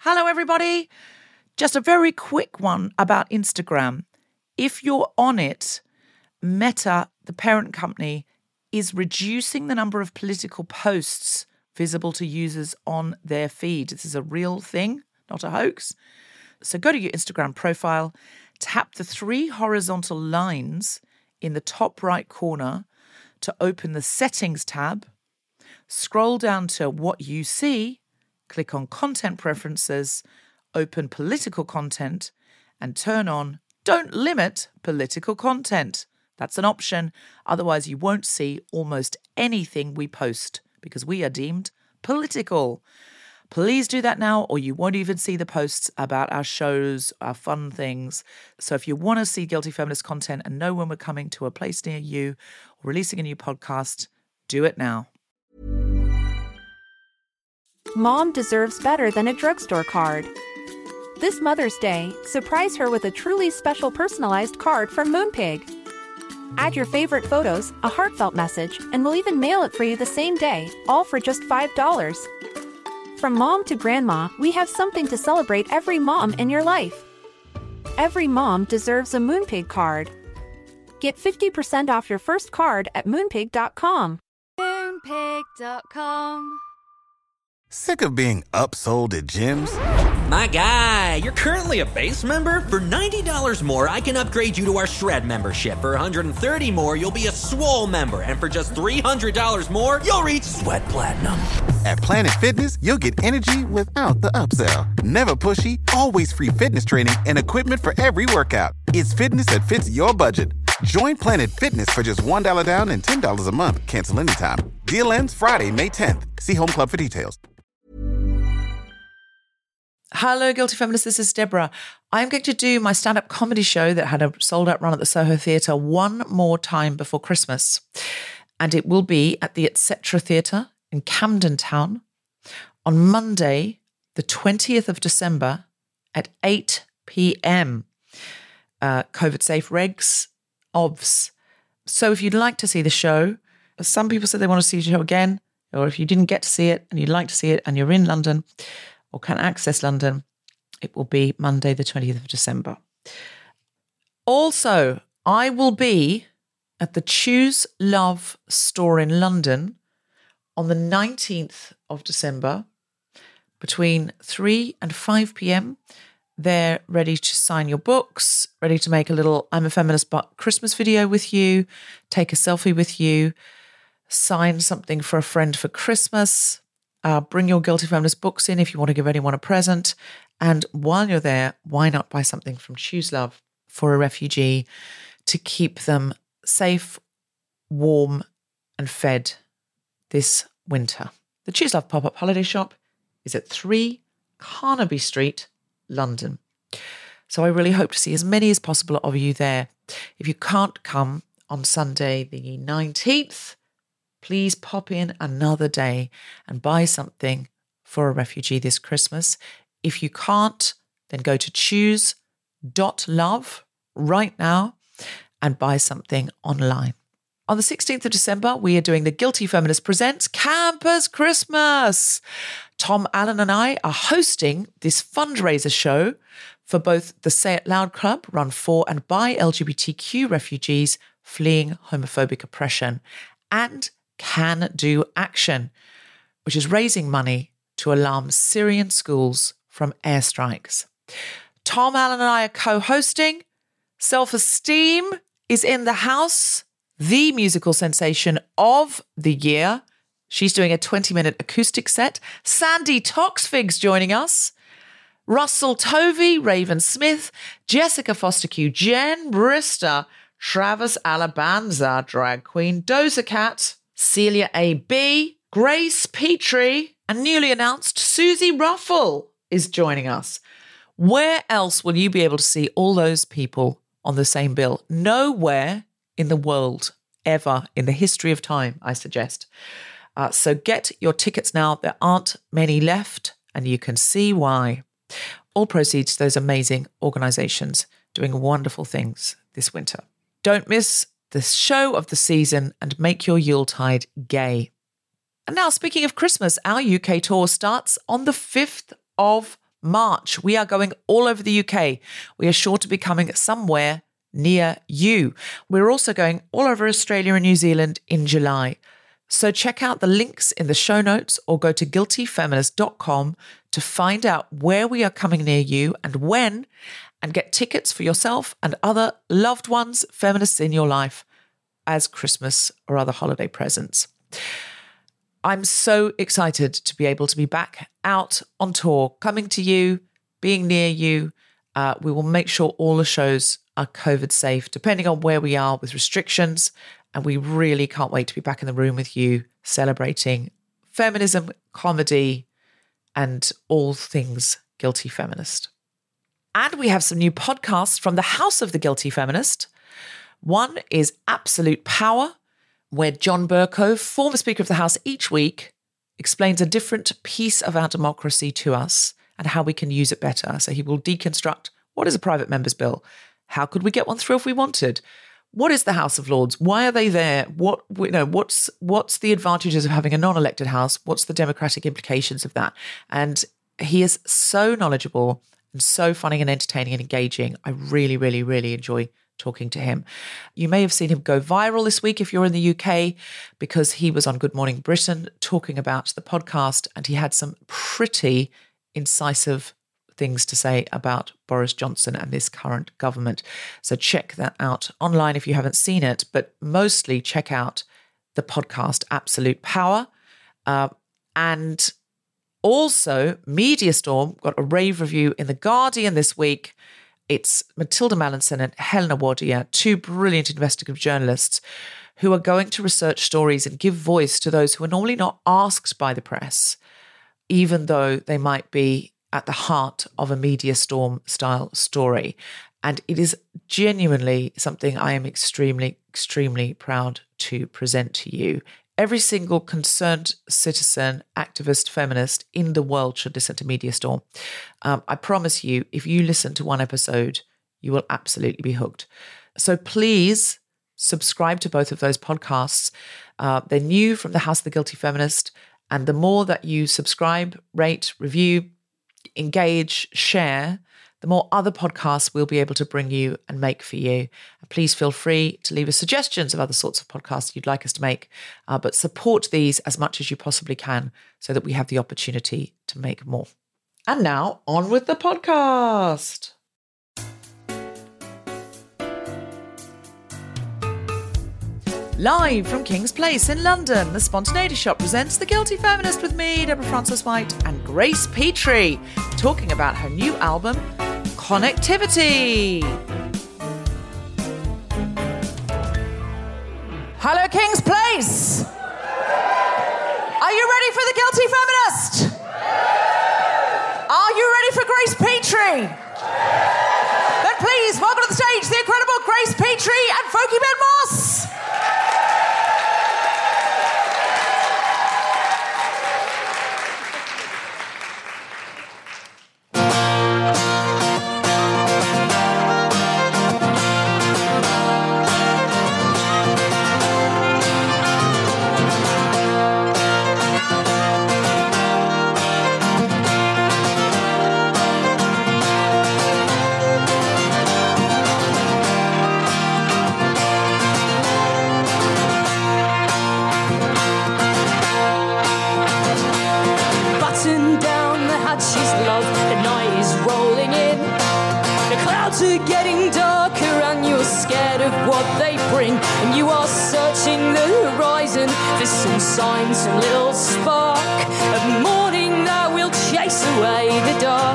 Hello, everybody. Just a very quick one about Instagram. If you're on it, Meta, the parent company, is reducing the number of political posts visible to users on their feed. This is a real thing, not a hoax. So go to your Instagram profile, tap the 3 horizontal lines in the top right corner to open the Settings tab, scroll down to What You See, click on Content Preferences, open Political Content, and turn on Don't Limit Political Content. That's an option. Otherwise, you won't see almost anything we post because we are deemed political. Please do that now, or you won't even see the posts about our shows, our fun things. So if you want to see Guilty Feminist content and know when we're coming to a place near you or releasing a new podcast, do it now. Mom deserves better than a drugstore card. This Mother's Day, surprise her with a truly special personalized card from Moonpig. Add your favorite photos, a heartfelt message, and we'll even mail it for you the same day, all for just $5. From mom to grandma, we have something to celebrate every mom in your life. Every mom deserves a Moonpig card. Get 50% off your first card at moonpig.com. Moonpig.com. Sick of being upsold at gyms? My guy, you're currently a base member? For $90 more, I can upgrade you to our Shred membership. For $130 more, you'll be a Swole member. And for just $300 more, you'll reach Sweat Platinum. At Planet Fitness, you'll get energy without the upsell. Never pushy, always free fitness training and equipment for every workout. It's fitness that fits your budget. Join Planet Fitness for just $1 down and $10 a month. Cancel anytime. Deal ends Friday, May 10th. See Home Club for details. Hello, Guilty Feminists. This is Deborah. I'm going to do my stand-up comedy show that had a sold-out run at the Soho Theatre one more time before Christmas. And it will be at the Etc. Theatre in Camden Town on Monday, the 20th of December at 8 p.m. COVID-safe regs, OVS. So if you'd like to see the show, some people said they want to see the show again, or if you didn't get to see it and you'd like to see it and you're in London or can access London, it will be Monday, the 20th of December. Also, I will be at the Choose Love store in London on the 19th of December between 3 and 5 p.m. They're ready to sign your books, ready to make a little I'm a Feminist but Christmas video with you, take a selfie with you, sign something for a friend for Christmas. Bring your Guilty Feminist books in if you want to give anyone a present. And while you're there, why not buy something from Choose Love for a refugee to keep them safe, warm and fed this winter. The Choose Love pop-up holiday shop is at 3 Carnaby Street, London. So I really hope to see as many as possible of you there. If you can't come on Sunday the 19th, please pop in another day and buy something for a refugee this Christmas. If you can't, then go to choose.love right now and buy something online. On the 16th of December, we are doing the Guilty Feminist Presents Campus Christmas. Tom Allen and I are hosting this fundraiser show for both the Say It Loud Club, run for and by LGBTQ refugees fleeing homophobic oppression, and Can Do Action, which is raising money to alarm Syrian schools from airstrikes. Tom Allen and I are co-hosting. Self-Esteem is in the house, the musical sensation of the year. She's doing a 20-minute acoustic set. Sandy Toxfig's joining us. Russell Tovey, Raven Smith, Jessica Foster-Q, Jen Brister, Travis Alabanza, drag queen, Doja Cat, Celia A.B., Grace Petrie, and newly announced Susie Ruffle is joining us. Where else will you be able to see all those people on the same bill? Nowhere in the world, ever, in the history of time, I suggest. So get your tickets now. There aren't many left, and you can see why. All proceeds to those amazing organisations doing wonderful things this winter. Don't miss the show of the season and make your Yuletide gay. And now, speaking of Christmas, our UK tour starts on the 5th of March, we are going all over the UK. We are sure to be coming somewhere near you. We're also going all over Australia and New Zealand in July. So check out the links in the show notes or go to guiltyfeminist.com to find out where we are coming near you and when, and get tickets for yourself and other loved ones, feminists in your life, as Christmas or other holiday presents. I'm so excited to be able to be back out on tour, coming to you, being near you. We will make sure all the shows are COVID safe, depending on where we are with restrictions. And we really can't wait to be back in the room with you, celebrating feminism, comedy, and all things Guilty Feminist. And we have some new podcasts from the House of the Guilty Feminist. One is Absolute Power, where John Bercow, former Speaker of the House, each week explains a different piece of our democracy to us and how we can use it better. So he will deconstruct, what is a private member's bill? How could we get one through if we wanted? What is the House of Lords? Why are they there? What's the advantages of having a non-elected House? What's the democratic implications of that? And he is so knowledgeable and so funny and entertaining and engaging. I really, really, really enjoy talking to him. You may have seen him go viral this week if you're in the UK, because he was on Good Morning Britain talking about the podcast, and he had some pretty incisive things to say about Boris Johnson and this current government. So check that out online if you haven't seen it, but mostly check out the podcast Absolute Power. And also, Media Storm got a rave review in The Guardian this week. It's Matilda Mallinson and Helena Wadia, two brilliant investigative journalists who are going to research stories and give voice to those who are normally not asked by the press, even though they might be at the heart of a Media Storm style story. And it is genuinely something I am extremely, extremely proud to present to you. Every single concerned citizen, activist, feminist in the world should listen to Media Storm. I promise you, if you listen to one episode, you will absolutely be hooked. So please subscribe to both of those podcasts. They're new from the House of the Guilty Feminist. And the more that you subscribe, rate, review, engage, share, the more other podcasts we'll be able to bring you and make for you. And please feel free to leave us suggestions of other sorts of podcasts you'd like us to make, but support these as much as you possibly can so that we have the opportunity to make more. And now, on with the podcast. Live from King's Place in London, the Spontaneity Shop presents The Guilty Feminist with me, Deborah Frances-White, and Grace Petrie, talking about her new album, Connectivity. Hello, King's Place. Are you ready for The Guilty Feminist? Are you ready for Grace Petrie? Then please welcome to the stage the incredible Grace Petrie and Folky Ben Moss. And you are searching the horizon for some sign, some little spark of morning that will chase away the dark.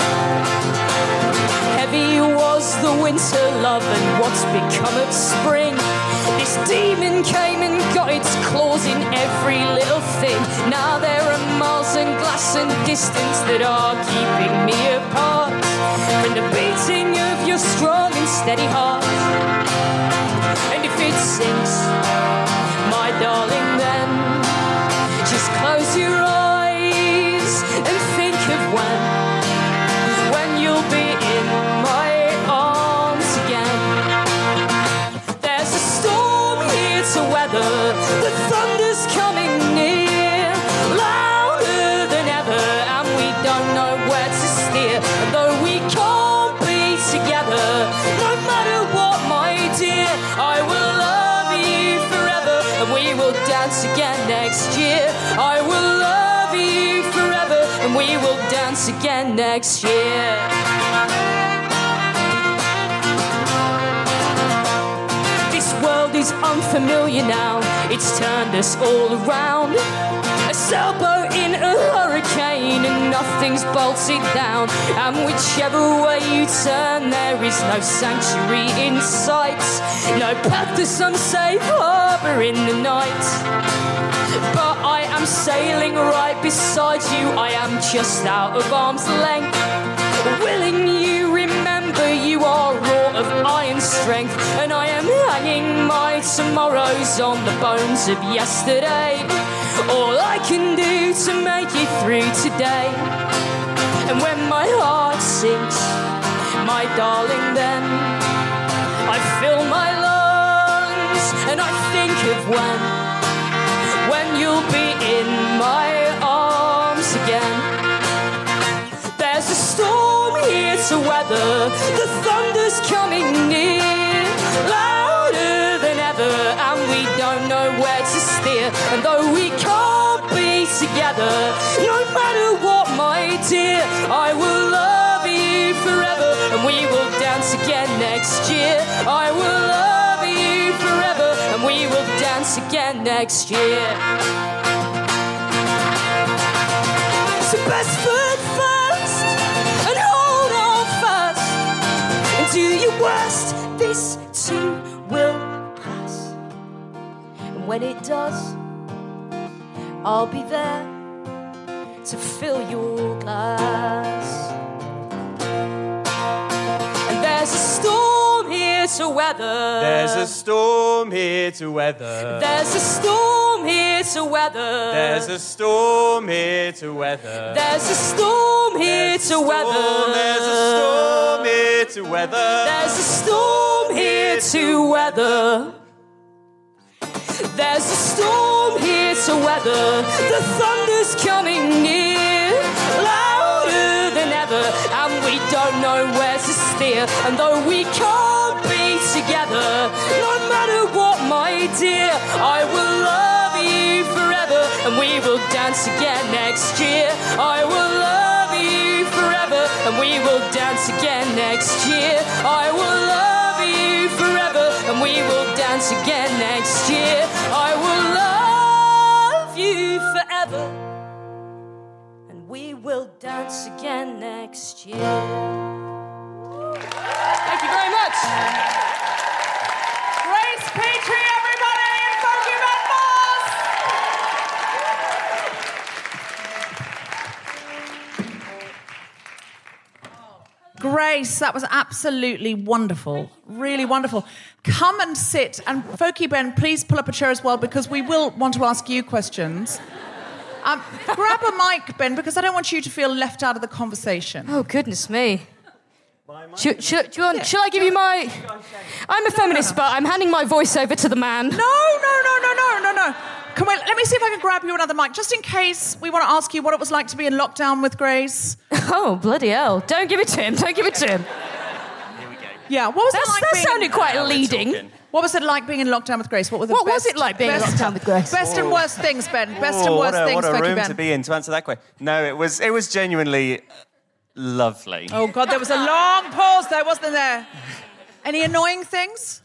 Heavy was the winter, love, and what's become of spring? This demon came and got its claws in every little thing. Now there are miles and glass and distance that are keeping me apart from the beating of your strong and steady heart. And if it sinks, my darling, then just close your eyes and think of when you'll be in my arms again. There's a storm here to weather, the thunder's coming near, louder than ever, and we don't know where to steer. steer. And though we can't be together, no matter what, my dear, I will love you forever, and we will dance again next year. I will love you forever, and we will dance again next year. This world is unfamiliar now, it's turned us all around. A sailboat in a hurricane and nothing's bolted down. And whichever way you turn, there is no sanctuary in sight, no path to some safe harbour in the night. But I am sailing right beside you, I am just out of arm's length, willing you remember you are raw of iron strength, and I am hanging my tomorrows on the bones of yesterday. All I can do to make it through today. And when my heart sinks, my darling, then I fill my lungs and I think of when you'll be in my arms again. There's a storm here to weather, the thunder's coming near, louder than ever, and we don't know where to steer. And though we can't be together, no matter what, my dear, I will love you forever, and we will dance again next year. I will love you forever, and we will dance again next year. So best foot first, and hold on fast, and do your worst, this too will pass. And when it does, I'll be there to fill your glass. And there's a storm here to weather. There's a storm here to weather. There's a storm here to weather. There's a storm here to weather. There's a storm here to weather. There's a storm here to weather. There's a storm here to weather. There's a storm here to weather. The thunder's coming near, louder than ever, and we don't know where to steer. And though we can't be together, no matter what, my dear, I will love you forever, and we will dance again next year. I will love you forever, and we will dance again next year. I will love you forever, and we will dance again next year. I will love you forever, and we will dance again next year. Thank you very much. Grace Petrie, everybody, and Funky Man Moss. Grace, that was absolutely wonderful. Really wonderful. Come and sit. And Folky Ben, please pull up a chair as well, because we will want to ask you questions. Grab a mic, Ben, because I don't want you to feel left out of the conversation. Oh, goodness me. Shall I give you my... I'm a feminist, but I'm handing my voice over to the man. No. Let me see if I can grab you another mic, just in case we want to ask you what it was like to be in lockdown with Grace. Oh, bloody hell. Don't give it to him. Here we go. Yeah, what was it like that being... sounded quite leading. What was it like being in lockdown with Grace? What was it like being in lockdown with Grace? Best and worst things, Ben. Best and worst things, what a Folky room Ben. to be in to answer that question. No, it was genuinely lovely. Oh, God, there was a long pause there, wasn't there? Any annoying things?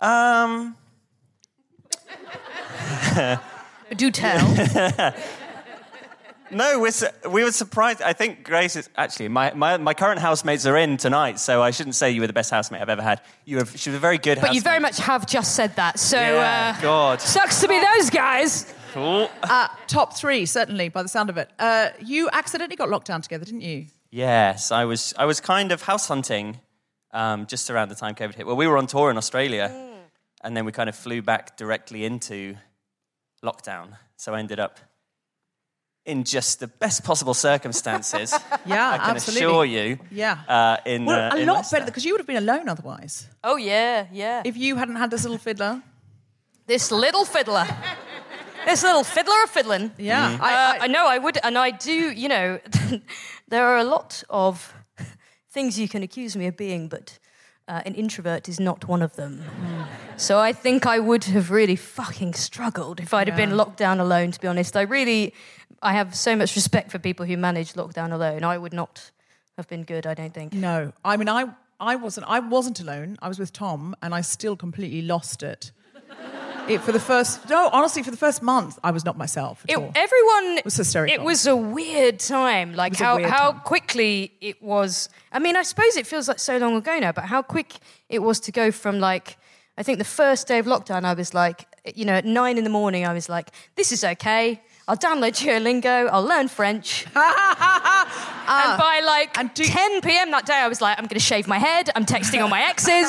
Do tell. No, we were surprised. I think Grace is... Actually, my current housemates are in tonight, so I shouldn't say you were the best housemate I've ever had. She was a very good housemate. But you very much have just said that, so... Yeah, God. Sucks to be those guys. Cool. Top three, certainly, by the sound of it. You accidentally got locked down together, didn't you? Yes, I was kind of house hunting just around the time COVID hit. Well, we were on tour in Australia, and then we kind of flew back directly into lockdown. So I ended up in just the best possible circumstances. Yeah, I can absolutely. assure you. Yeah. A lot better, because you would have been alone otherwise. Oh, yeah. If you hadn't had this little fiddler. This little fiddler. This little fiddler of fiddling. Yeah. I know, I would, and I do, there are a lot of things you can accuse me of being, but an introvert is not one of them. So I think I would have really fucking struggled if I'd have been locked down alone, to be honest. I have so much respect for people who manage lockdown alone. I would not have been good, I don't think. No. I mean, I wasn't alone. I was with Tom, and I still completely lost it. For the first month, I was not myself at all. Everyone was hysterical. It was a weird time. Like how quickly it was. I mean, I suppose it feels like so long ago now, but how quick it was to go from like, I think the first day of lockdown, I was like, you know, at 9 a.m, I was like, this is okay. I'll download Duolingo. I'll learn French. And by like 10 p.m. that day, I was like, I'm going to shave my head. I'm texting all my exes.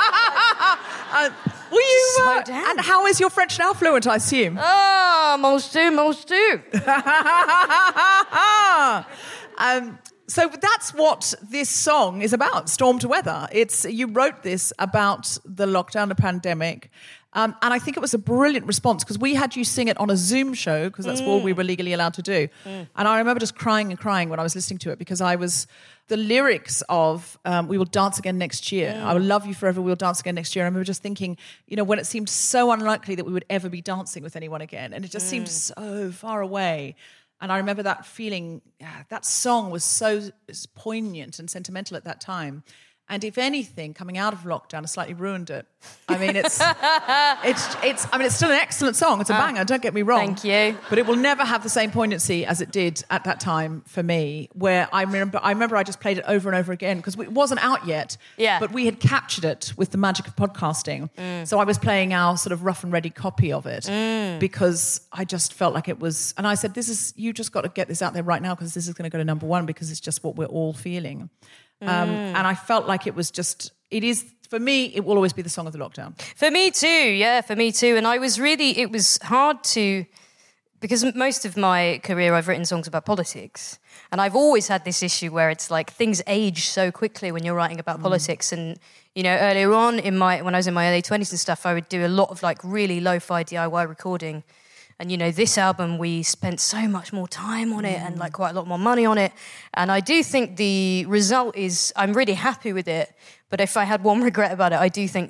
Will you slow down? And how is your French now fluent, I assume? Most do. So that's what this song is about, Storm to Weather. You wrote this about the lockdown, the pandemic, and I think it was a brilliant response because we had you sing it on a Zoom show because that's all we were legally allowed to do. And I remember just crying and crying when I was listening to it because the lyrics of We Will Dance Again Next Year, I Will Love You Forever, We Will Dance Again Next Year. I remember just thinking, you know, when it seemed so unlikely that we would ever be dancing with anyone again, and it just seemed so far away. And I remember that feeling, that song was so poignant and sentimental at that time. And if anything, coming out of lockdown has slightly ruined it. I mean, it's still an excellent song. It's a banger, don't get me wrong. Thank you. But it will never have the same poignancy as it did at that time for me, where I remember I just played it over and over again because it wasn't out yet. Yeah. But we had captured it with the magic of podcasting. So I was playing our sort of rough and ready copy of it because I just felt like it was, and I said, you just got to get this out there right now because this is going to go to number one because it's just what we're all feeling. And I felt like it is, for me, it will always be the song of the lockdown. For me too. And it was hard to, because most of my career I've written songs about politics. And I've always had this issue where it's like things age so quickly when you're writing about politics. And, you know, earlier on when I was in my early 20s and stuff, I would do a lot of like really lo-fi DIY recording. And, you know, this album, we spent so much more time on it and, like, quite a lot more money on it. And I do think the result is I'm really happy with it. But if I had one regret about it, I do think,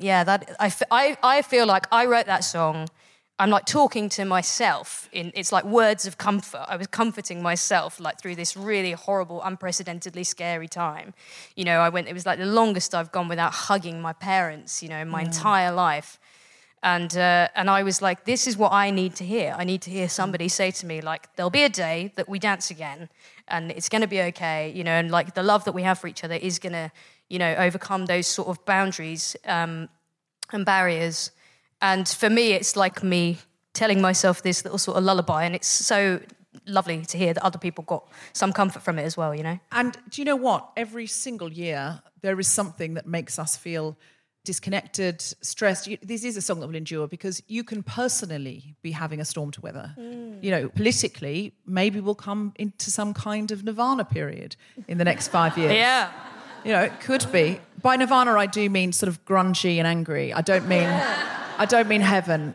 I feel like I wrote that song. I'm, like, talking to myself. It's like words of comfort. I was comforting myself, like, through this really horrible, unprecedentedly scary time. You know, it was, like, the longest I've gone without hugging my parents, you know, in my entire life. And I was like, this is what I need to hear. I need to hear somebody say to me, like, there'll be a day that we dance again and it's going to be okay, you know, and, like, the love that we have for each other is going to, you know, overcome those sort of boundaries and barriers. And for me, it's like me telling myself this little sort of lullaby, and it's so lovely to hear that other people got some comfort from it as well, you know. And do you know what? Every single year, there is something that makes us feel disconnected, stressed. This is a song that will endure because you can personally be having a storm to weather. You know, politically, maybe we'll come into some kind of nirvana period in the next 5 years. Yeah. You know, it could be. By nirvana, I do mean sort of grungy and angry. I don't mean heaven.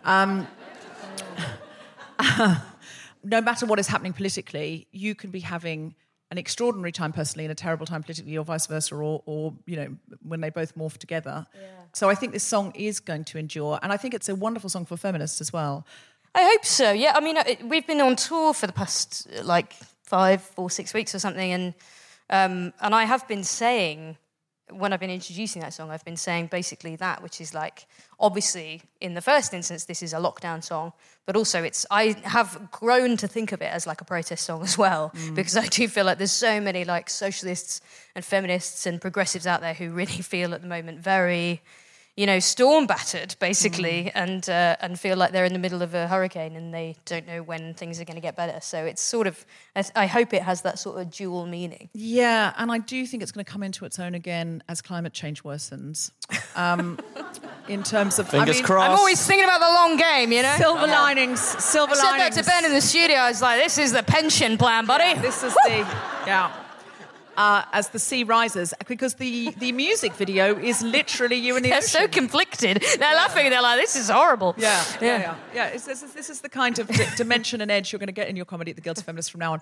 No matter what is happening politically, you can be having an extraordinary time personally and a terrible time politically, or vice versa, or you know, when they both morph together. Yeah. So I think this song is going to endure, and I think it's a wonderful song for feminists as well. I hope so. Yeah, I mean, we've been on tour for the past 5 or 6 weeks or something, and I have been saying, when I've been introducing that song, I've been saying basically that, which is like, obviously, in the first instance, this is a lockdown song, but also I have grown to think of it as like a protest song as well, because I do feel like there's so many like socialists and feminists and progressives out there who really feel at the moment very, you know, storm battered basically, and feel like they're in the middle of a hurricane and they don't know when things are going to get better. So it's sort of, I hope it has that sort of dual meaning. Yeah, and I do think it's going to come into its own again as climate change worsens. In terms of, fingers crossed. I'm always thinking about the long game, you know. Silver linings. I said that to Ben in the studio. I was like, "This is the pension plan, buddy." Yeah, this is the as the sea rises, because the music video is literally you in the They're ocean. so conflicted. They're laughing. They're like, "This is horrible." Yeah. This is the kind of dimension and edge you're going to get in your comedy at the Guilty Feminist from now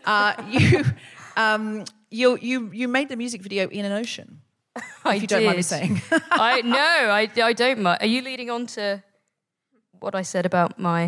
on. You made the music video in an ocean. If you don't mind me saying. I don't mind. Are you leading on to what I said about my?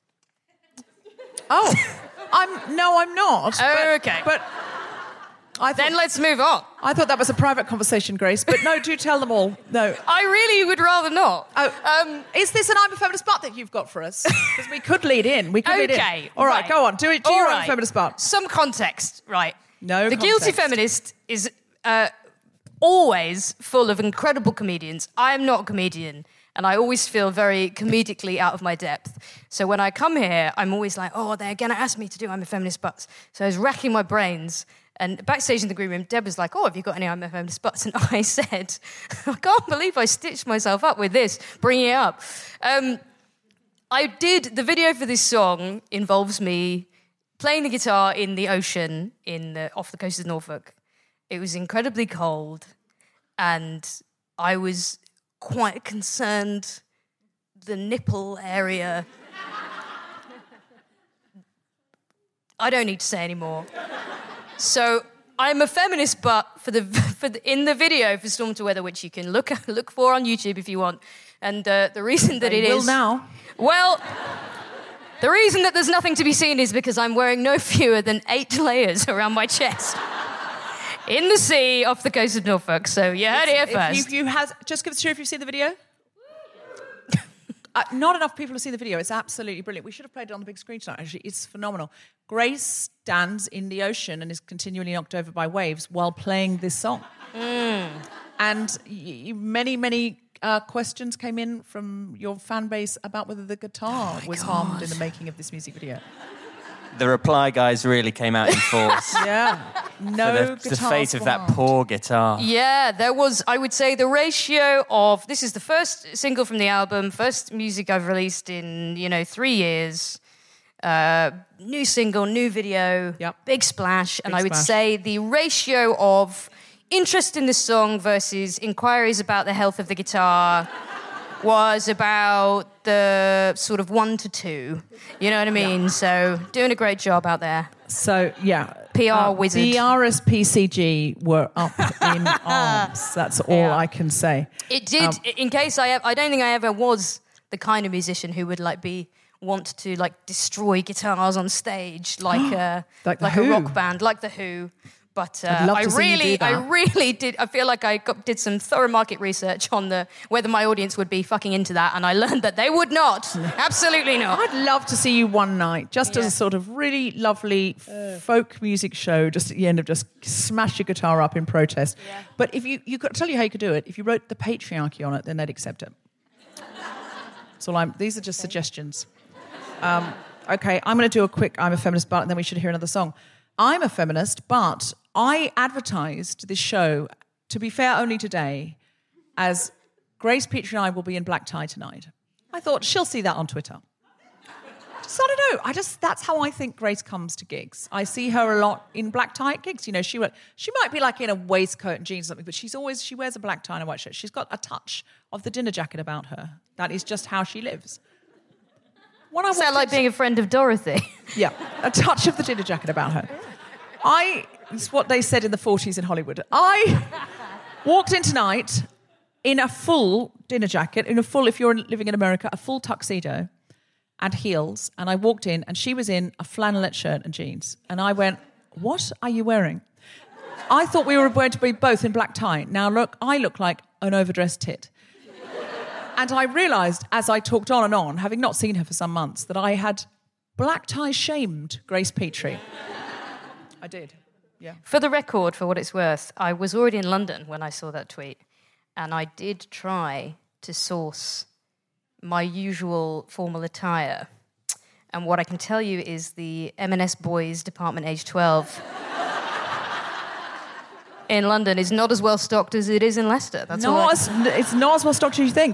Oh, I'm not. Oh, okay. But Then let's move on. I thought that was a private conversation, Grace. But no, do tell them all. No. I really would rather not. Oh, is this an I'm a Feminist But that you've got for us? Because we could lead in. Okay. All right, go on. Do it. Do your I'm a Feminist But. Some context, right? No The context. Guilty Feminist is always full of incredible comedians. I am not a comedian, and I always feel very comedically out of my depth. So when I come here, I'm always like, oh, they're going to ask me to do I'm a Feminist But. So I was racking my brains. And backstage in the green room, Deb was like, oh, have you got any I'm a Feminist Buts? And I said, I can't believe I stitched myself up with this, bringing it up. The video for this song involves me playing the guitar in the ocean off the coast of Norfolk. It was incredibly cold, and I was quite concerned the nipple area. I don't need to say any more. So I'm a feminist, but in the video for Storm to Weather, which you can look for on YouTube if you want. And the reason that it is... now. Well, the reason that there's nothing to be seen is because I'm wearing no fewer than 8 layers around my chest. In the sea off the coast of Norfolk. So you heard it here first. Just give us a cheer if you've seen the video. Not enough people have seen the video. It's absolutely brilliant. We should have played it on the big screen tonight, actually. It's phenomenal. Grace stands in the ocean and is continually knocked over by waves while playing this song. And many questions came in from your fan base about whether the guitar was harmed in the making of this music video. The reply guys really came out in force. Yeah. No the fate of that poor guitar. Yeah, there was, I would say, the ratio of... This is the first single from the album, first music I've released in, 3 years. New single, new video, big splash. And I would say the ratio of interest in the song versus inquiries about the health of the guitar was about the sort of 1 to 2. You know what I mean? Yeah. So doing a great job out there. So, yeah. PR wizard. The RSPCG were up in arms. That's all I can say. It did. In case I don't think I ever was the kind of musician who would want to destroy guitars on stage like a rock band, like The Who. But I really did. I feel like I did some thorough market research on whether my audience would be fucking into that, and I learned that they would not. Absolutely not. I'd love to see you one night, just as a sort of really lovely folk music show, just at the end of just smash your guitar up in protest. Yeah. But if you could tell you how you could do it, if you wrote the patriarchy on it, then they'd accept it. So these are just suggestions. Okay, I'm going to do a quick I'm a Feminist But, and then we should hear another song. I'm a feminist, but I advertised this show, to be fair only today, as Grace Petrie and I will be in black tie tonight. I thought she'll see that on Twitter. I don't know. That's how I think Grace comes to gigs. I see her a lot in black tie at gigs. She might be in a waistcoat and jeans or something, but she wears a black tie and a white shirt. She's got a touch of the dinner jacket about her. That is just how she lives. Sound like being a friend of Dorothy. Yeah, a touch of the dinner jacket about her. It's what they said in the 40s in Hollywood. I walked in tonight in a full dinner jacket, if you're living in America, a full tuxedo and heels. And I walked in and she was in a flannelette shirt and jeans. And I went, what are you wearing? I thought we were going to be both in black tie. Now, look, I look like an overdressed tit. And I realised, as I talked on and on, having not seen her for some months, that I had black tie shamed Grace Petrie. I did, yeah. For the record, for what it's worth, I was already in London when I saw that tweet, and I did try to source my usual formal attire. And what I can tell you is the M&S Boys Department Age 12 in London is not as well stocked as it is in Leicester. It's not as well stocked as you think.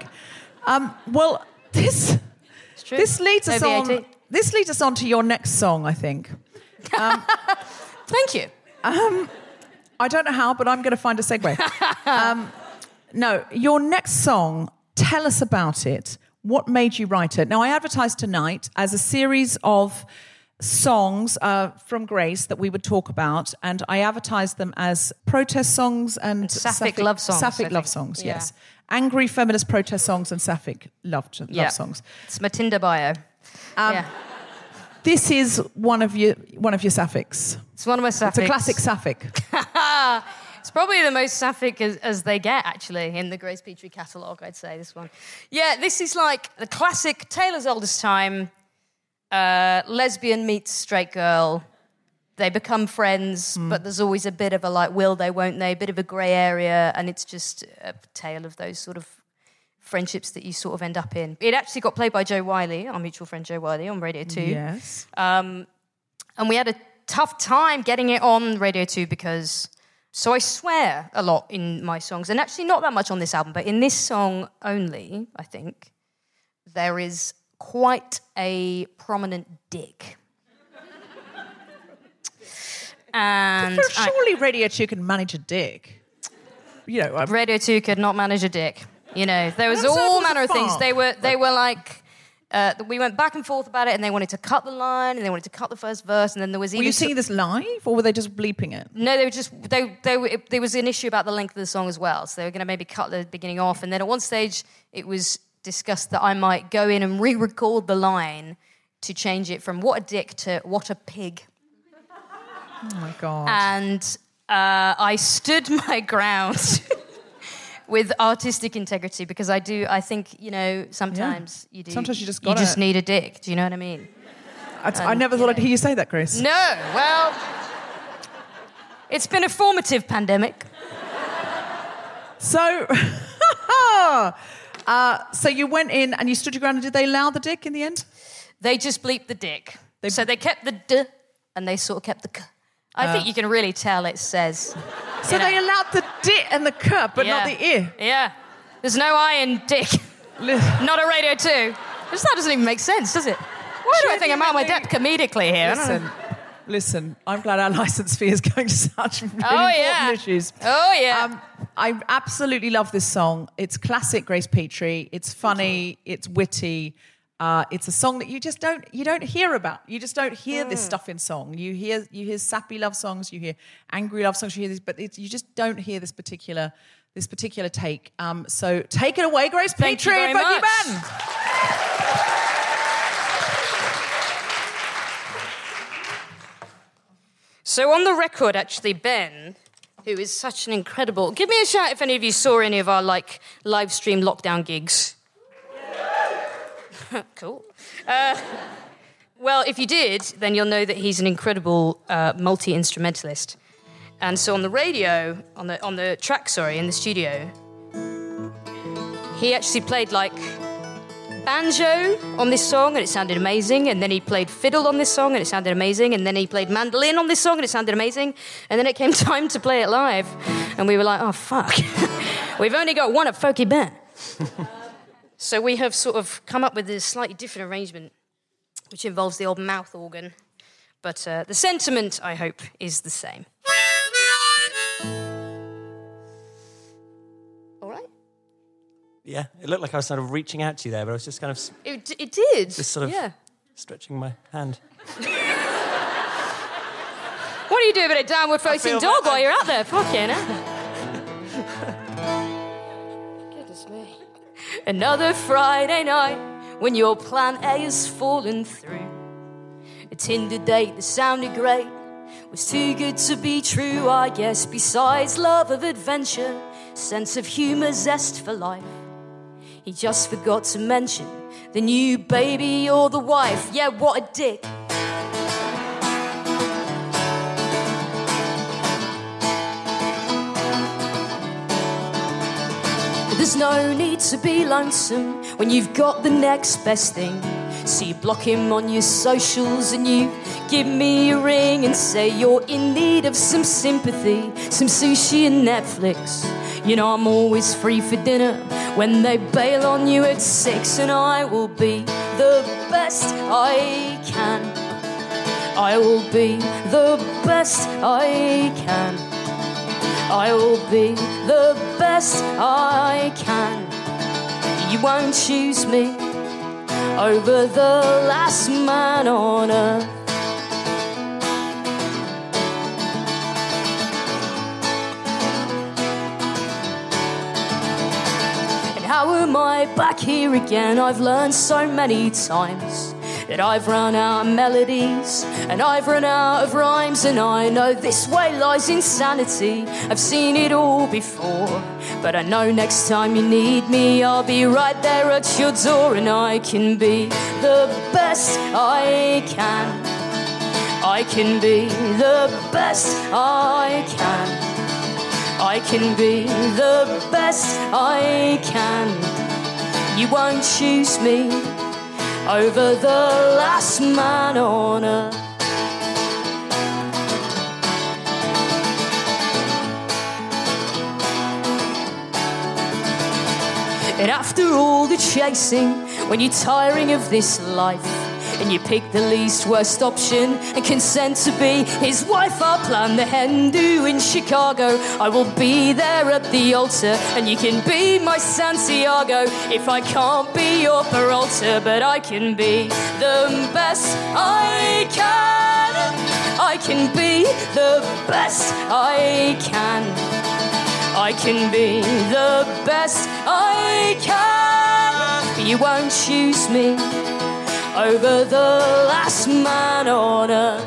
This leads us on. This leads us on to your next song, I think. Thank you. I don't know how, but I'm going to find a segue. No, your next song, tell us about it. What made you write it? Now, I advertised tonight as a series of songs from Grace that we would talk about, and I advertised them as protest songs and sapphic love songs. Sapphic love songs, yes. Angry feminist protest songs and sapphic love songs. It's my Tinder bio. This is one of your sapphics. It's one of my sapphics. It's a classic sapphic. It's probably the most sapphic as they get, actually, in the Grace Petrie catalogue, I'd say, this one. Yeah, this is like the classic Tale as Old as Time, lesbian meets straight girl. They become friends, but there's always a bit of a, like, will they, won't they, a bit of a grey area, and it's just a tale of those sort of friendships that you sort of end up in. It actually got played by Jo Whiley, our mutual friend Jo Whiley, on Radio 2. Yes. And we had a tough time getting it on Radio 2 because... So I swear a lot in my songs, and actually not that much on this album, but in this song only, I think, there is quite a prominent dick. And surely Radio 2 can manage a dick. You know, Radio 2 could not manage a dick. You know, there was That all sounds manner of things. far. They were like... we went back and forth about it, and they wanted to cut the line, and they wanted to cut the first verse, and then there was even... Were you singing this live, or were they just bleeping it? No, there was an issue about the length of the song as well, so they were going to maybe cut the beginning off, and then at one stage it was discussed that I might go in and re-record the line to change it from what a dick to what a pig. Oh my God. And I stood my ground with artistic integrity, because I think, you know, sometimes you do. Sometimes you just need a dick. Do you know what I mean? I never thought I'd hear you say that, Grace. No, well, it's been a formative pandemic. So, so you went in and you stood your ground, and did they allow the dick in the end? They just bleeped the dick. So they kept the d, and they sort of kept the k. I think you can really tell it says. So they allowed the dit and the k, but not the I. Yeah. There's no I in dick. Not a Radio 2. That doesn't even make sense, does it? Why do I think I'm out of my depth comedically here? Listen, I'm glad our licence fee is going to such really important issues. Oh, yeah. I absolutely love this song. It's classic Grace Petrie. It's funny. It's witty. It's a song that you don't hear about. You just don't hear this stuff in song. You hear sappy love songs, you hear angry love songs, you hear this, but you just don't hear this particular take. So take it away, Grace Petrie. Thank you very much. Ben. So on the record, actually, Ben, who is such an incredible... Give me a shout if any of you saw any of our live stream lockdown gigs. Cool. Well, if you did, then you'll know that he's an incredible multi-instrumentalist. And so on the radio, on the track, in the studio, he actually played banjo on this song and it sounded amazing, and then he played fiddle on this song and it sounded amazing, and then he played mandolin on this song and it sounded amazing, and then it came time to play it live and we were like, oh fuck, we've only got one at Folky Ben. So we have sort of come up with this slightly different arrangement which involves the old mouth organ, but the sentiment, I hope, is the same. All right? Yeah, it looked like I was sort of reaching out to you there, but I was just kind of... It did. Just sort of stretching my hand. What are you doing with a downward facing dog while you're out there? Fucking hell. Goodness me. Another Friday night when your plan A has fallen through. A Tinder date that sounded great was too good to be true, I guess. Besides love of adventure, sense of humour, zest for life, he just forgot to mention the new baby or the wife. Yeah, what a dick. There's no need to be lonesome when you've got the next best thing. So you block him on your socials and you give me a ring and say you're in need of some sympathy, some sushi and Netflix. You know I'm always free for dinner when they bail on you at 6, and I will be the best I can. I will be the best I can. I will be the best I can. You won't choose me over the last man on earth. And how am I back here again? I've learned so many times that I've run out of melodies and I've run out of rhymes, and I know this way lies insanity. I've seen it all before, but I know next time you need me, I'll be right there at your door, and I can be the best I can. I can be the best I can. I can be the best I can. You won't choose me over the last man on earth. And after all the chasing, when you're tiring of this life, and you pick the least worst option and consent to be his wife, I'll plan the hen do in Chicago. I will be there at the altar, and you can be my Santiago if I can't be your Peralta, but I can be the best I can. I can be the best I can. I can be the best I can. You won't choose me over the last man on earth.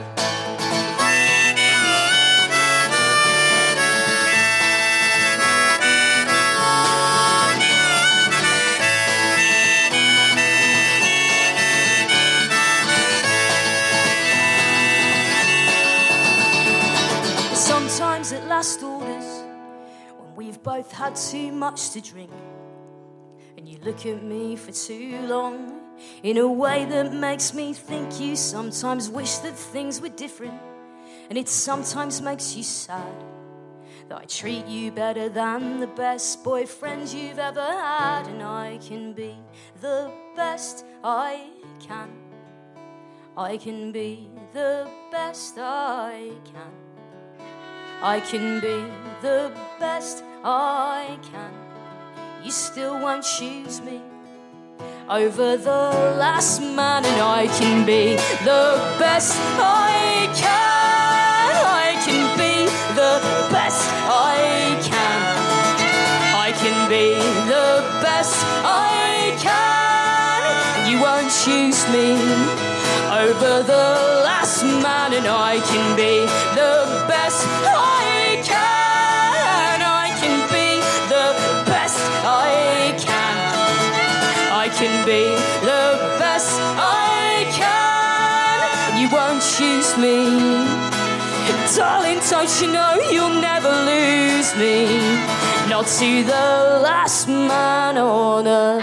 Sometimes at last orders, when we've both had too much to drink, and you look at me for too long in a way that makes me think you sometimes wish that things were different, and it sometimes makes you sad that I treat you better than the best boyfriend you've ever had. And I can be the best I can. I can be the best I can. I can be the best I can. You still won't choose me over the last man, and I can be the best I can. I can be the best I can. I can be the best I can. You won't choose me over the last man, and I can be the best I can. I can be the best I can. I can be the best I can. You won't choose me. Darling, don't you know you'll never lose me? Not to the last man on earth.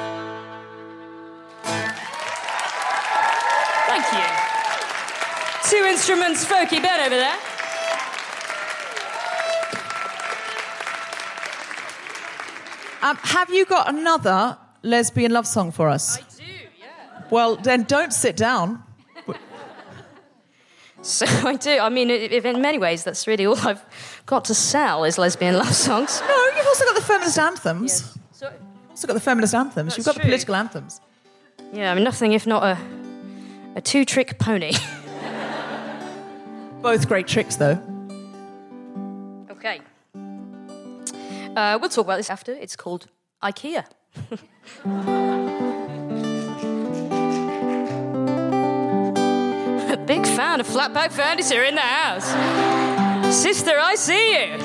Thank you. 2 instruments, Folky Ben over there. Have you got another lesbian love song for us? I do, yeah. Well, then don't sit down. So I do. I mean, in many ways, that's really all I've got to sell is lesbian love songs. No, you've also got the feminist anthems. Yes. So, You've also got the feminist anthems. That's You've got true. the political anthems. yeah, I mean, nothing if not a two-trick pony. Both great tricks, though. Okay. We'll talk about this after. It's called IKEA. A big fan of flatpack furniture in the house. Sister, I see you.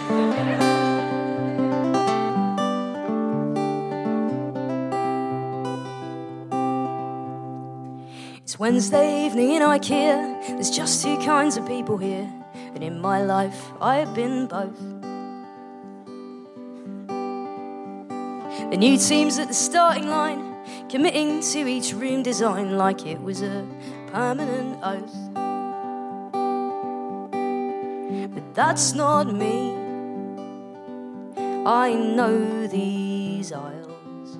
It's Wednesday evening in IKEA. There's just 2 kinds of people here, and in my life I've been both. The new team's at the starting line, committing to each room design like it was a permanent oath. But that's not me. I know these aisles,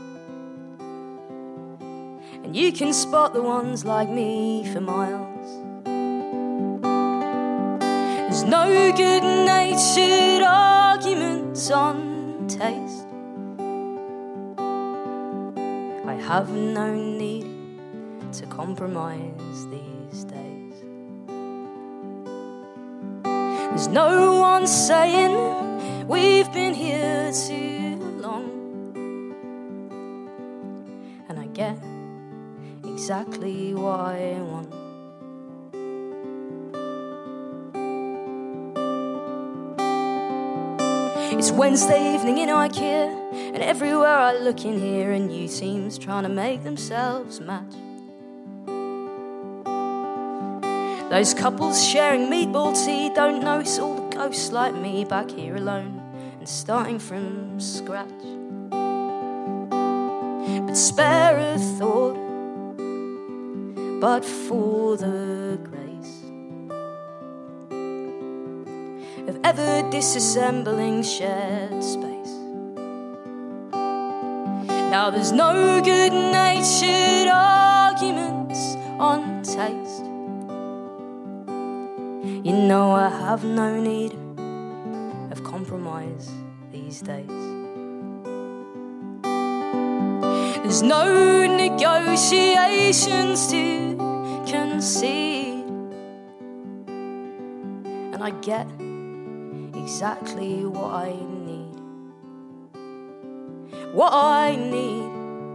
and you can spot the ones like me for miles. There's no good-natured arguments on taste. I have no need to compromise these days. There's no one saying we've been here too long, and I get exactly what I want. It's Wednesday evening in IKEA, and everywhere I look in here, a new team's trying to make themselves match. Those couples sharing meatball tea don't know it's all the ghosts like me back here alone and starting from scratch. But spare a thought, but for the grace of ever disassembling shared space. Now there's no good-natured arguments on taste. You know I have no need of compromise these days. There's no negotiations to concede, and I get exactly what I need. What I need.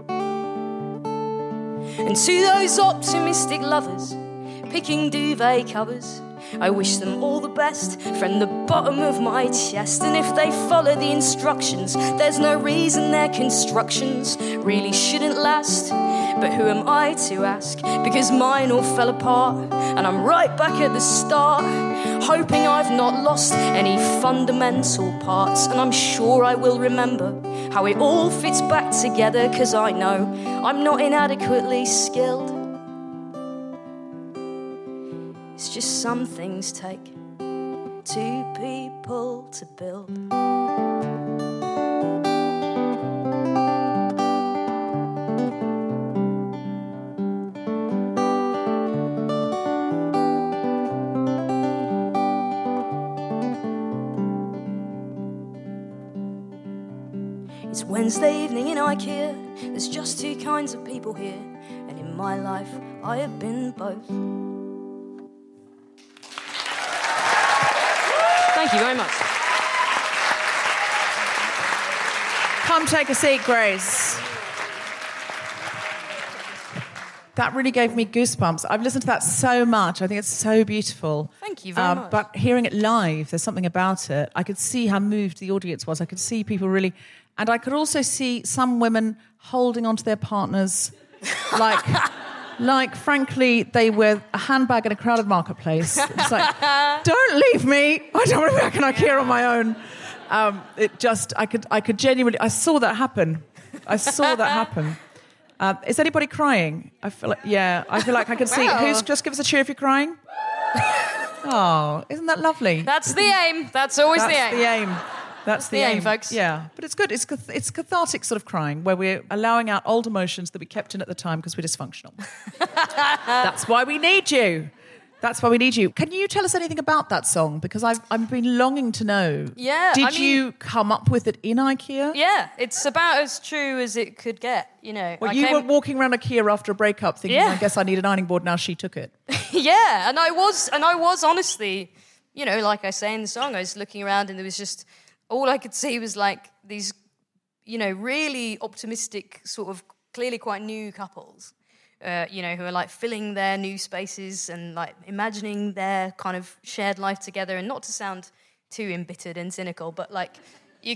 And to those optimistic lovers picking duvet covers, I wish them all the best from the bottom of my chest. And if they follow the instructions, there's no reason their constructions really shouldn't last. But who am I to ask? Because mine all fell apart, and I'm right back at the start, hoping I've not lost any fundamental parts. And I'm sure I will remember how it all fits back together, 'cause I know I'm not inadequately skilled. It's just some things take two people to build. It's Wednesday evening in IKEA. There's just two kinds of people here, and in my life I have been both. Thank you very much. Come take a seat, Grace. That really gave me goosebumps. I've listened to that so much. I think it's so beautiful. Thank you very much. But hearing it live, there's something about it. I could see how moved the audience was. I could see people really... And I could also see some women holding onto their partners like, frankly, they were a handbag in a crowded marketplace. It's like, don't leave me. I don't want to be back in IKEA on my own. I could genuinely... I saw that happen. Is anybody crying? I feel like I can see... Just give us a cheer if you're crying. Oh, isn't that lovely? That's the aim. That's always the aim. That's the aim, folks. Yeah, but it's good. It's cathartic sort of crying, where we're allowing out old emotions that we kept in at the time because we're dysfunctional. That's why we need you. Can you tell us anything about that song? Because I've been longing to know. Yeah. Did you come up with it in IKEA? Yeah, it's about as true as it could get, you know. Well, you were walking around IKEA after a breakup thinking, I guess I need an ironing board, now she took it. Yeah, and I was honestly, you know, like I say in the song, I was looking around and there was just... all I could see was like these, you know, really optimistic, sort of clearly quite new couples, you know, who are like filling their new spaces and like imagining their kind of shared life together. And not to sound too embittered and cynical, but like you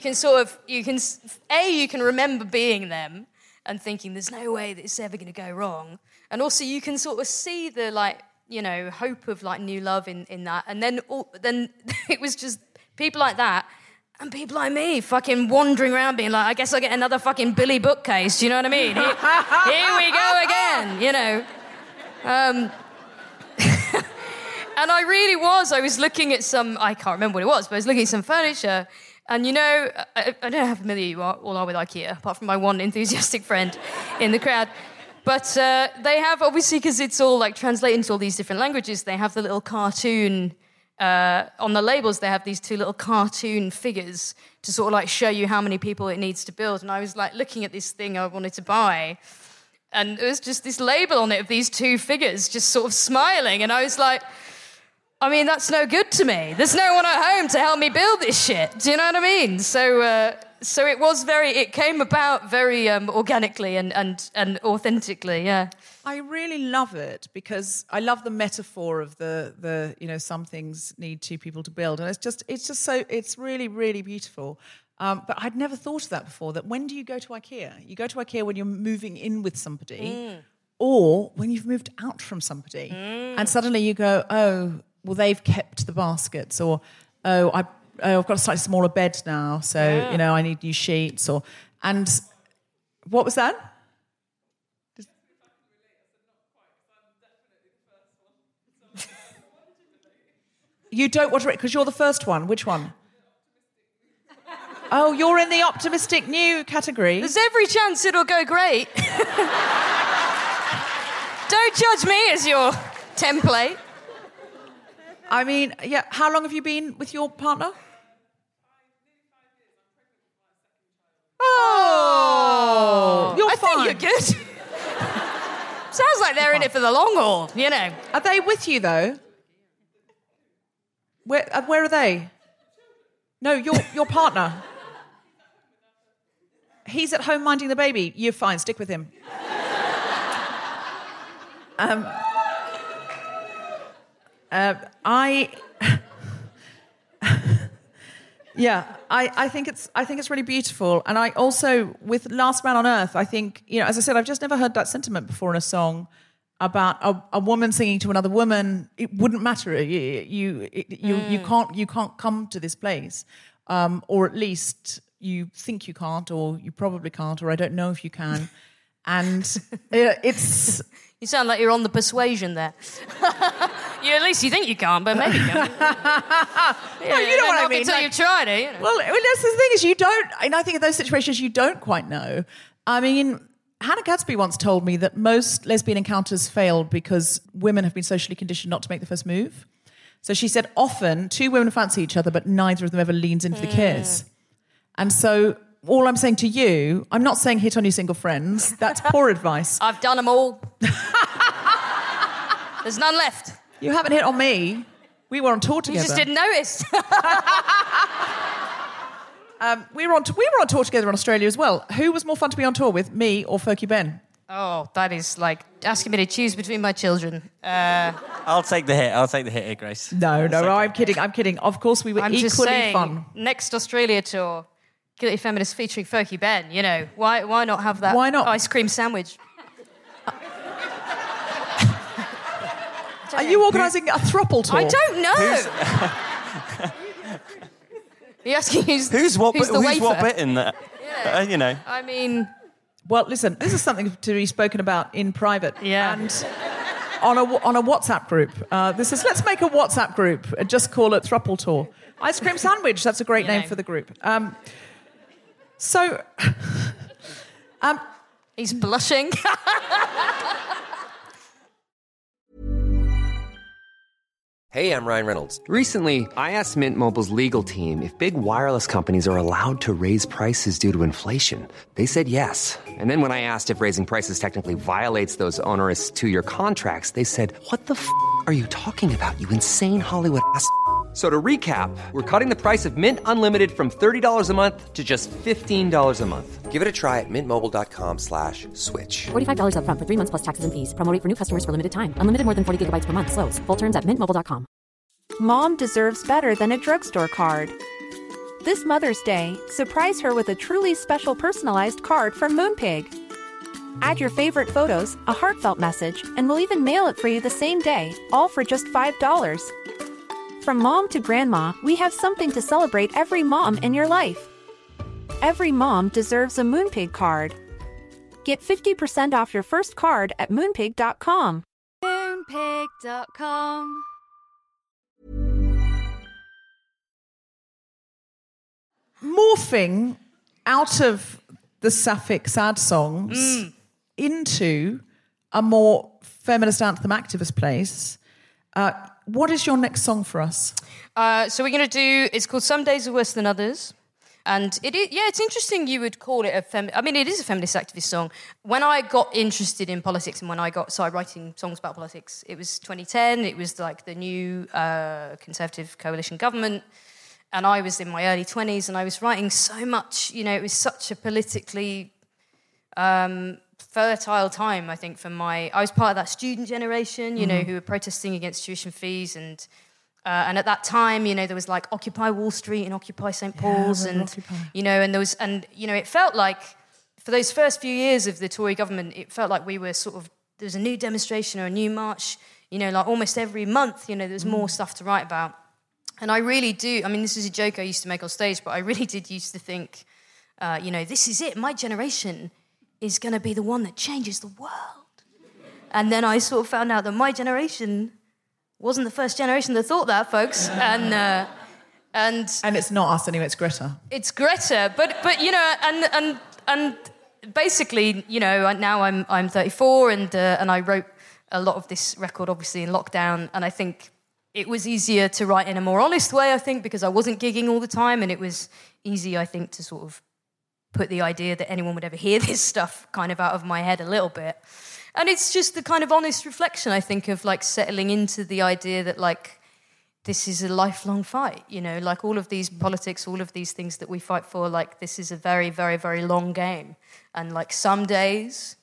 can remember being them and thinking there's no way that it's ever going to go wrong. And also you can sort of see the like, you know, hope of like new love in that. And then it was just people like that. And people like me fucking wandering around being like, I guess I'll get another fucking Billy bookcase, do you know what I mean? Here we go again, you know. And I was looking at I can't remember what it was, but I was looking at some furniture. And, you know, I don't know how familiar you all are with IKEA, apart from my one enthusiastic friend in the crowd. But they have, obviously, because it's all like translated into all these different languages, they have the little cartoon on the labels, they have these two little cartoon figures to sort of like show you how many people it needs to build. And I was like looking at this thing I wanted to buy, and it was just this label on it of these two figures just sort of smiling. And I was like, I mean, that's no good to me. There's no one at home to help me build this shit. Do you know what I mean? So it came about very organically and authentically, yeah. I really love it because I love the metaphor of the some things need two people to build, and it's really, really beautiful. But I'd never thought of that before. That when do you go to IKEA? You go to IKEA when you're moving in with somebody, or when you've moved out from somebody, and suddenly you go, oh, well, they've kept the baskets, or I've got a slightly smaller bed now, so I need new sheets, and what was that? You don't want to, because you're the first one. Which one? Oh, you're in the optimistic new category. There's every chance it'll go great. Don't judge me as your template. I mean, yeah. How long have you been with your partner? Oh, you're fine. I think you're good. Sounds like they're in it for the long haul, you know. Are they with you, though? Where are they? No, your partner. He's at home minding the baby. You're fine. Stick with him. I think it's really beautiful, and I also, with Last Man on Earth, I think, as I said, I've just never heard that sentiment before in a song about a woman singing to another woman. It wouldn't matter. You can't come to this place, or at least you think you can't, or you probably can't, or I don't know if you can, and it's. You sound like you're on the persuasion there. At least you think you can't, but maybe you can. No, you know what I mean. Until you've tried it. You know. Well, that's the thing is you don't. And I think in those situations you don't quite know. I mean, Hannah Gadsby once told me that most lesbian encounters fail because women have been socially conditioned not to make the first move. So she said often two women fancy each other, but neither of them ever leans into the kiss. And so all I'm saying to you, I'm not saying hit on your single friends. That's poor advice. I've done them all. There's none left. You haven't hit on me. We were on tour together. You just didn't notice. We were on tour together in Australia as well. Who was more fun to be on tour with, me or Fergie Ben? Oh, that is like asking me to choose between my children. I'll take the hit here, Grace. No, I'm kidding. Of course, we were equally fun. Next Australia tour, Guilty Feminist featuring Fergie Ben. Why not have that? Why not? Ice cream sandwich? Are you organising a throuple tour? I don't know. You're asking who's what bit in that? Yeah. I mean... Well, listen, this is something to be spoken about in private. Yeah. And on a WhatsApp group. Let's make a WhatsApp group and just call it Throuple Tour. Ice cream sandwich, that's a great name for the group. He's blushing. Hey, I'm Ryan Reynolds. Recently, I asked Mint Mobile's legal team if big wireless companies are allowed to raise prices due to inflation. They said yes. And then when I asked if raising prices technically violates those onerous 2-year contracts, they said, "What the f*** are you talking about, you insane Hollywood ass?" So to recap, we're cutting the price of Mint Unlimited from $30 a month to just $15 a month. Give it a try at mintmobile.com/switch. $45 up front for 3 months plus taxes and fees. Promo rate for new customers for limited time. Unlimited more than 40 gigabytes per month. Slows full terms at mintmobile.com. Mom deserves better than a drugstore card. This Mother's Day, surprise her with a truly special personalized card from Moonpig. Add your favorite photos, a heartfelt message, and we'll even mail it for you the same day, all for just $5. From mom to grandma, we have something to celebrate every mom in your life. Every mom deserves a Moonpig card. Get 50% off your first card at moonpig.com. Moonpig.com. Morphing out of the sapphic sad songs into a more feminist anthem activist place, What is your next song for us? So we're going to do, it's called Some Days Are Worse Than Others. And it's interesting you would call it it is a feminist activist song. When I got interested in politics and when I started writing songs about politics, it was 2010. It was like the new Conservative coalition government. And I was in my early 20s and I was writing so much, it was such a politically fertile time, I think, I was part of that student generation, who were protesting against tuition fees and at that time, there was like Occupy Wall Street and Occupy St. Paul's, and and there was, it felt like for those first few years of the Tory government, it felt like we were there was a new demonstration or a new march, like almost every month, there was more stuff to write about. And I really do, this is a joke I used to make on stage, but I really did used to think, this is it, my generation is going to be the one that changes the world. And then I sort of found out that my generation wasn't the first generation that thought that, folks, and it's not us anyway. It's Greta. It's Greta, but and basically, now I'm 34, and I wrote a lot of this record obviously in lockdown, and I think it was easier to write in a more honest way. I think because I wasn't gigging all the time, and it was easy, I think, to sort of put the idea that anyone would ever hear this stuff kind of out of my head a little bit. And it's just the kind of honest reflection, I think, of like settling into the idea that like this is a lifelong fight, like all of these politics, all of these things that we fight for, like this is a very, very, very long game. And like some days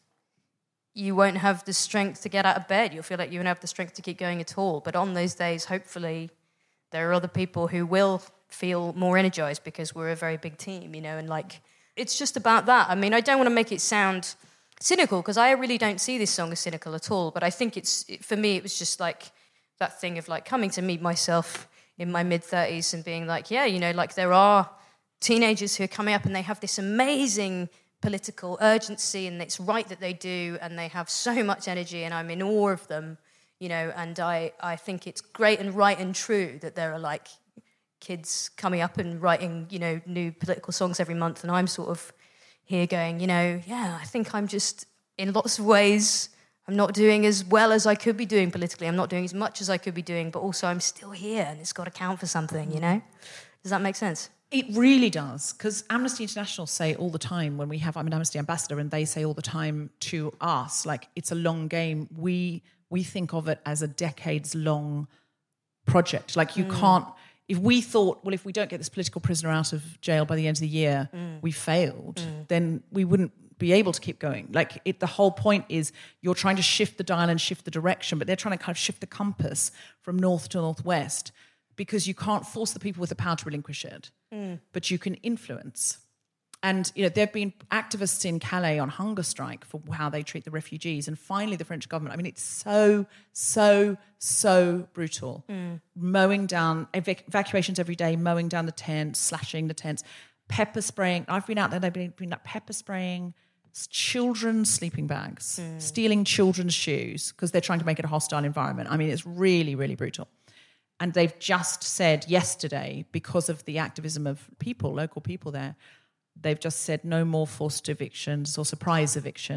you won't have the strength to get out of bed. You'll feel like you won't have the strength to keep going at all. But on those days, hopefully, there are other people who will feel more energized because we're a very big team, and like it's just about that. I don't want to make it sound cynical, because I really don't see this song as cynical at all, but I think for me, it was just like that thing of like coming to meet myself in my mid-30s and being like, like there are teenagers who are coming up and they have this amazing political urgency and it's right that they do and they have so much energy and I'm in awe of them, and I think it's great and right and true that there are like kids coming up and writing, new political songs every month, and I'm sort of here going, I think I'm just, in lots of ways, I'm not doing as well as I could be doing politically. I'm not doing as much as I could be doing, but also I'm still here and it's got to count for something, Does that make sense? It really does, because Amnesty International say all the time when I'm an Amnesty ambassador, and they say all the time to us, like, it's a long game. We think of it as a decades-long project. Like, you can't... If we thought, well, if we don't get this political prisoner out of jail by the end of the year, we failed, then we wouldn't be able to keep going. Like, the whole point is you're trying to shift the dial and shift the direction, but they're trying to kind of shift the compass from north to northwest, because you can't force the people with the power to relinquish it, but you can influence. And, there have been activists in Calais on hunger strike for how they treat the refugees. And finally, the French government, it's so, so, so brutal. Mowing down, evacuations every day, mowing down the tents, slashing the tents, pepper spraying. I've been out there, they've been pepper spraying children's sleeping bags, stealing children's shoes because they're trying to make it a hostile environment. It's really, really brutal. And they've just said yesterday, because of the activism of people, local people there, they've just said no more forced evictions or surprised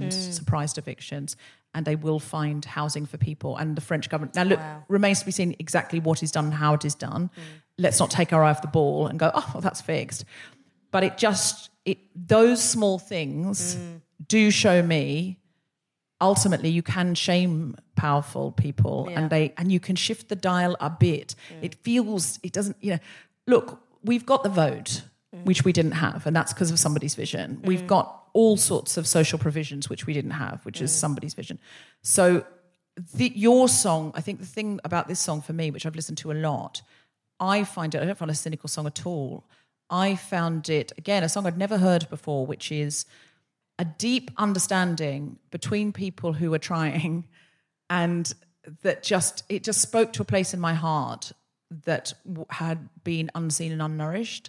evictions, and they will find housing for people. And the French government... Now, look, remains to be seen exactly what is done and how it is done. Let's not take our eye off the ball and go, well, that's fixed. But those small things do show me, ultimately, you can shame powerful people and you can shift the dial a bit. It doesn't... Look, we've got the vote, which we didn't have, and that's because of somebody's vision. We've got all sorts of social provisions, which we didn't have, which is somebody's vision. So your song, I think the thing about this song for me, which I've listened to a lot, I don't find it a cynical song at all. I found it, again, a song I'd never heard before, which is a deep understanding between people who are trying, and that it just spoke to a place in my heart that had been unseen and unnourished.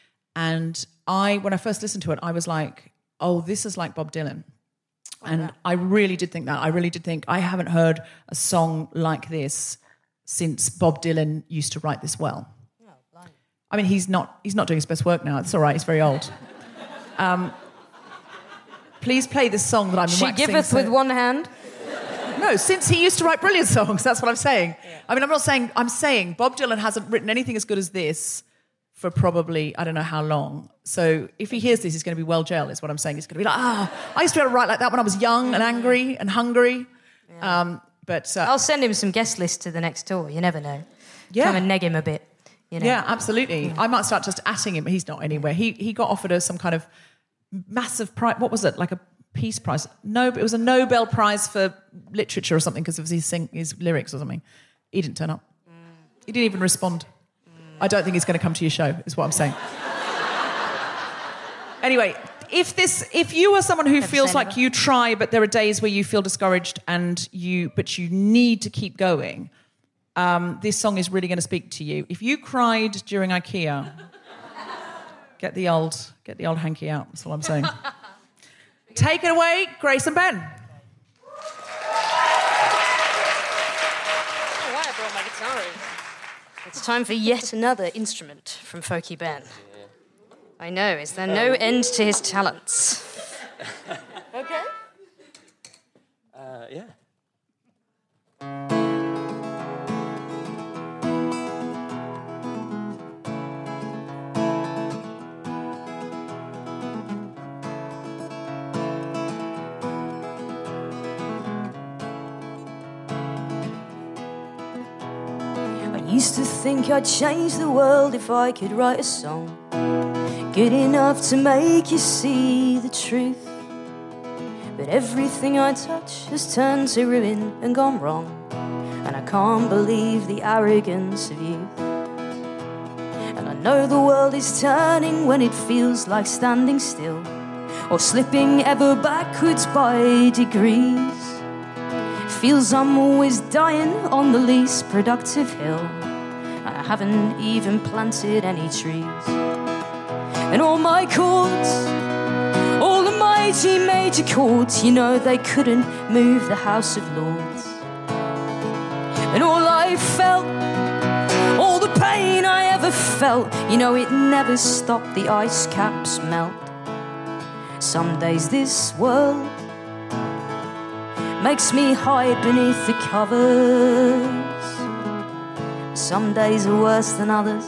And when I first listened to it, I was like, oh, this is like Bob Dylan. And I really did think that. I really did think I haven't heard a song like this since Bob Dylan used to write this well. He's not doing his best work now. It's all right. He's very old. Please play this song that I'm waxing. She giveth with one hand. No, since he used to write brilliant songs, that's what I'm saying. Yeah. I mean, I'm saying Bob Dylan hasn't written anything as good as this for probably, I don't know how long. So if he hears this, he's going to be well jailed, is what I'm saying. He's going to be like, I used to be able to write like that when I was young and angry and hungry. Yeah. But I'll send him some guest lists to the next tour. You never know. Yeah. Come and neg him a bit. You know? Yeah, absolutely. I might start just atting him. He's not anywhere. He got offered some kind of massive prize. What was it? Like a Peace Prize? No, but it was a Nobel Prize for literature or something because of his lyrics or something. He didn't turn up. He didn't even respond. I don't think he's going to come to your show, is what I'm saying. Anyway, if you are someone who feels like you try, but there are days where you feel discouraged but you need to keep going, this song is really going to speak to you. If you cried during IKEA, get the old hanky out. That's all I'm saying. Take it away, Grace and Ben. Oh, wow, I brought my guitar in. It's time for yet another instrument from Folky Ben. I know, is there no end to his talents? Okay. Yeah. I used to think I'd change the world if I could write a song good enough to make you see the truth. But everything I touch has turned to ruin and gone wrong, and I can't believe the arrogance of youth. And I know the world is turning when it feels like standing still, or slipping ever backwards by degrees. Feels I'm always dying on the least productive hill, and I haven't even planted any trees. And all my chords, all the mighty major chords, you know they couldn't move the House of Lords. And all I felt, all the pain I ever felt, you know it never stopped the ice caps melt. Some days this world makes me hide beneath the covers. Some days are worse than others.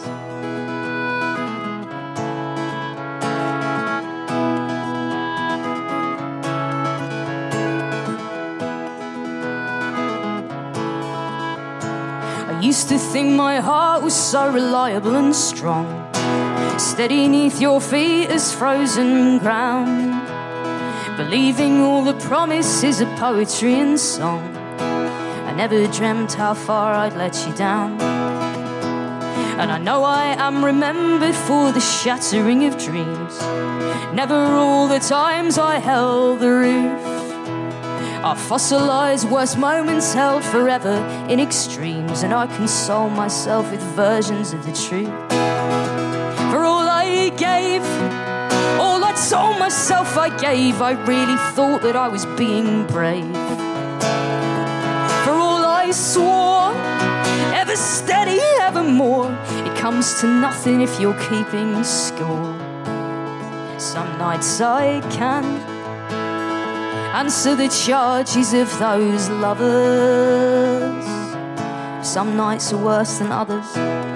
I used to think my heart was so reliable and strong, steady neath your feet as frozen ground, believing all the promises of poetry and song. I never dreamt how far I'd let you down. And I know I am remembered for the shattering of dreams, never all the times I held the roof. Our fossilised worst moments held forever in extremes, and I console myself with versions of the truth. For all I gave, all I told myself I gave, I really thought that I was being brave. For all I swore, ever steady, evermore, it comes to nothing if you're keeping score. Some nights I can answer the charges of those lovers. Some nights are worse than others.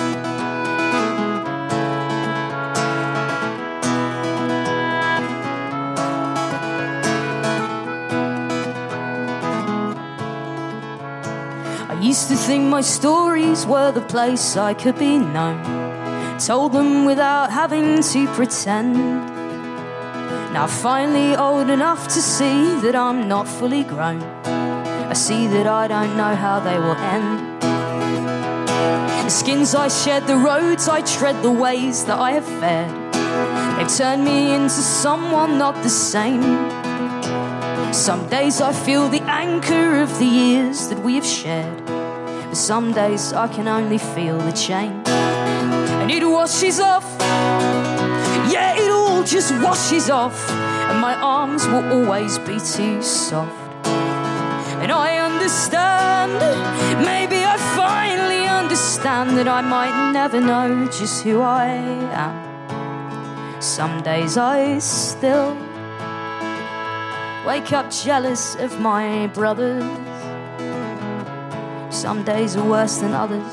I used to think my stories were the place I could be known, told them without having to pretend. Now finally old enough to see that I'm not fully grown, I see that I don't know how they will end. The skins I shed, the roads I tread, the ways that I have fared, they've turned me into someone not the same. Some days I feel the anchor of the years that we have shared, but some days I can only feel the chain. And it washes off, yeah, it all just washes off, and my arms will always be too soft. And I understand, maybe I finally understand, that I might never know just who I am. Some days I still wake up jealous of my brothers, Some days are worse than others.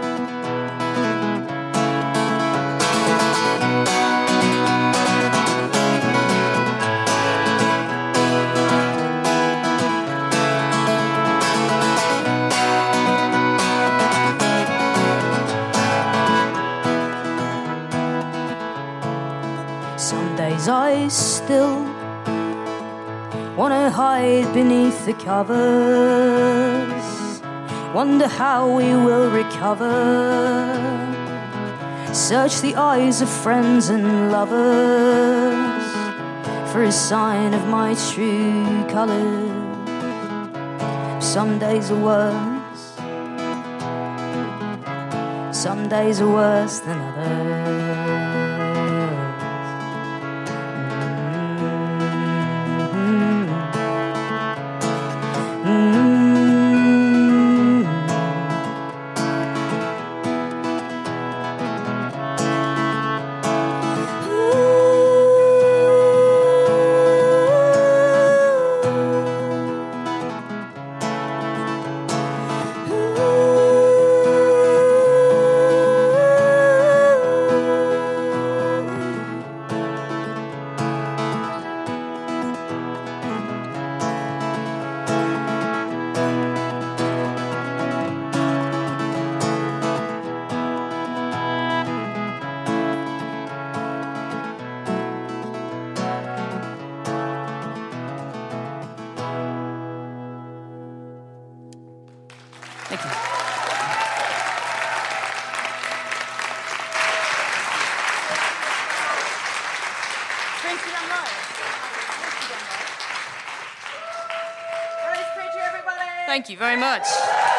Some days I still wanna hide beneath the covers, wonder how we will recover, search the eyes of friends and lovers for a sign of my true colours. Some days are worse, some days are worse than others. Thank you. Thank you very much.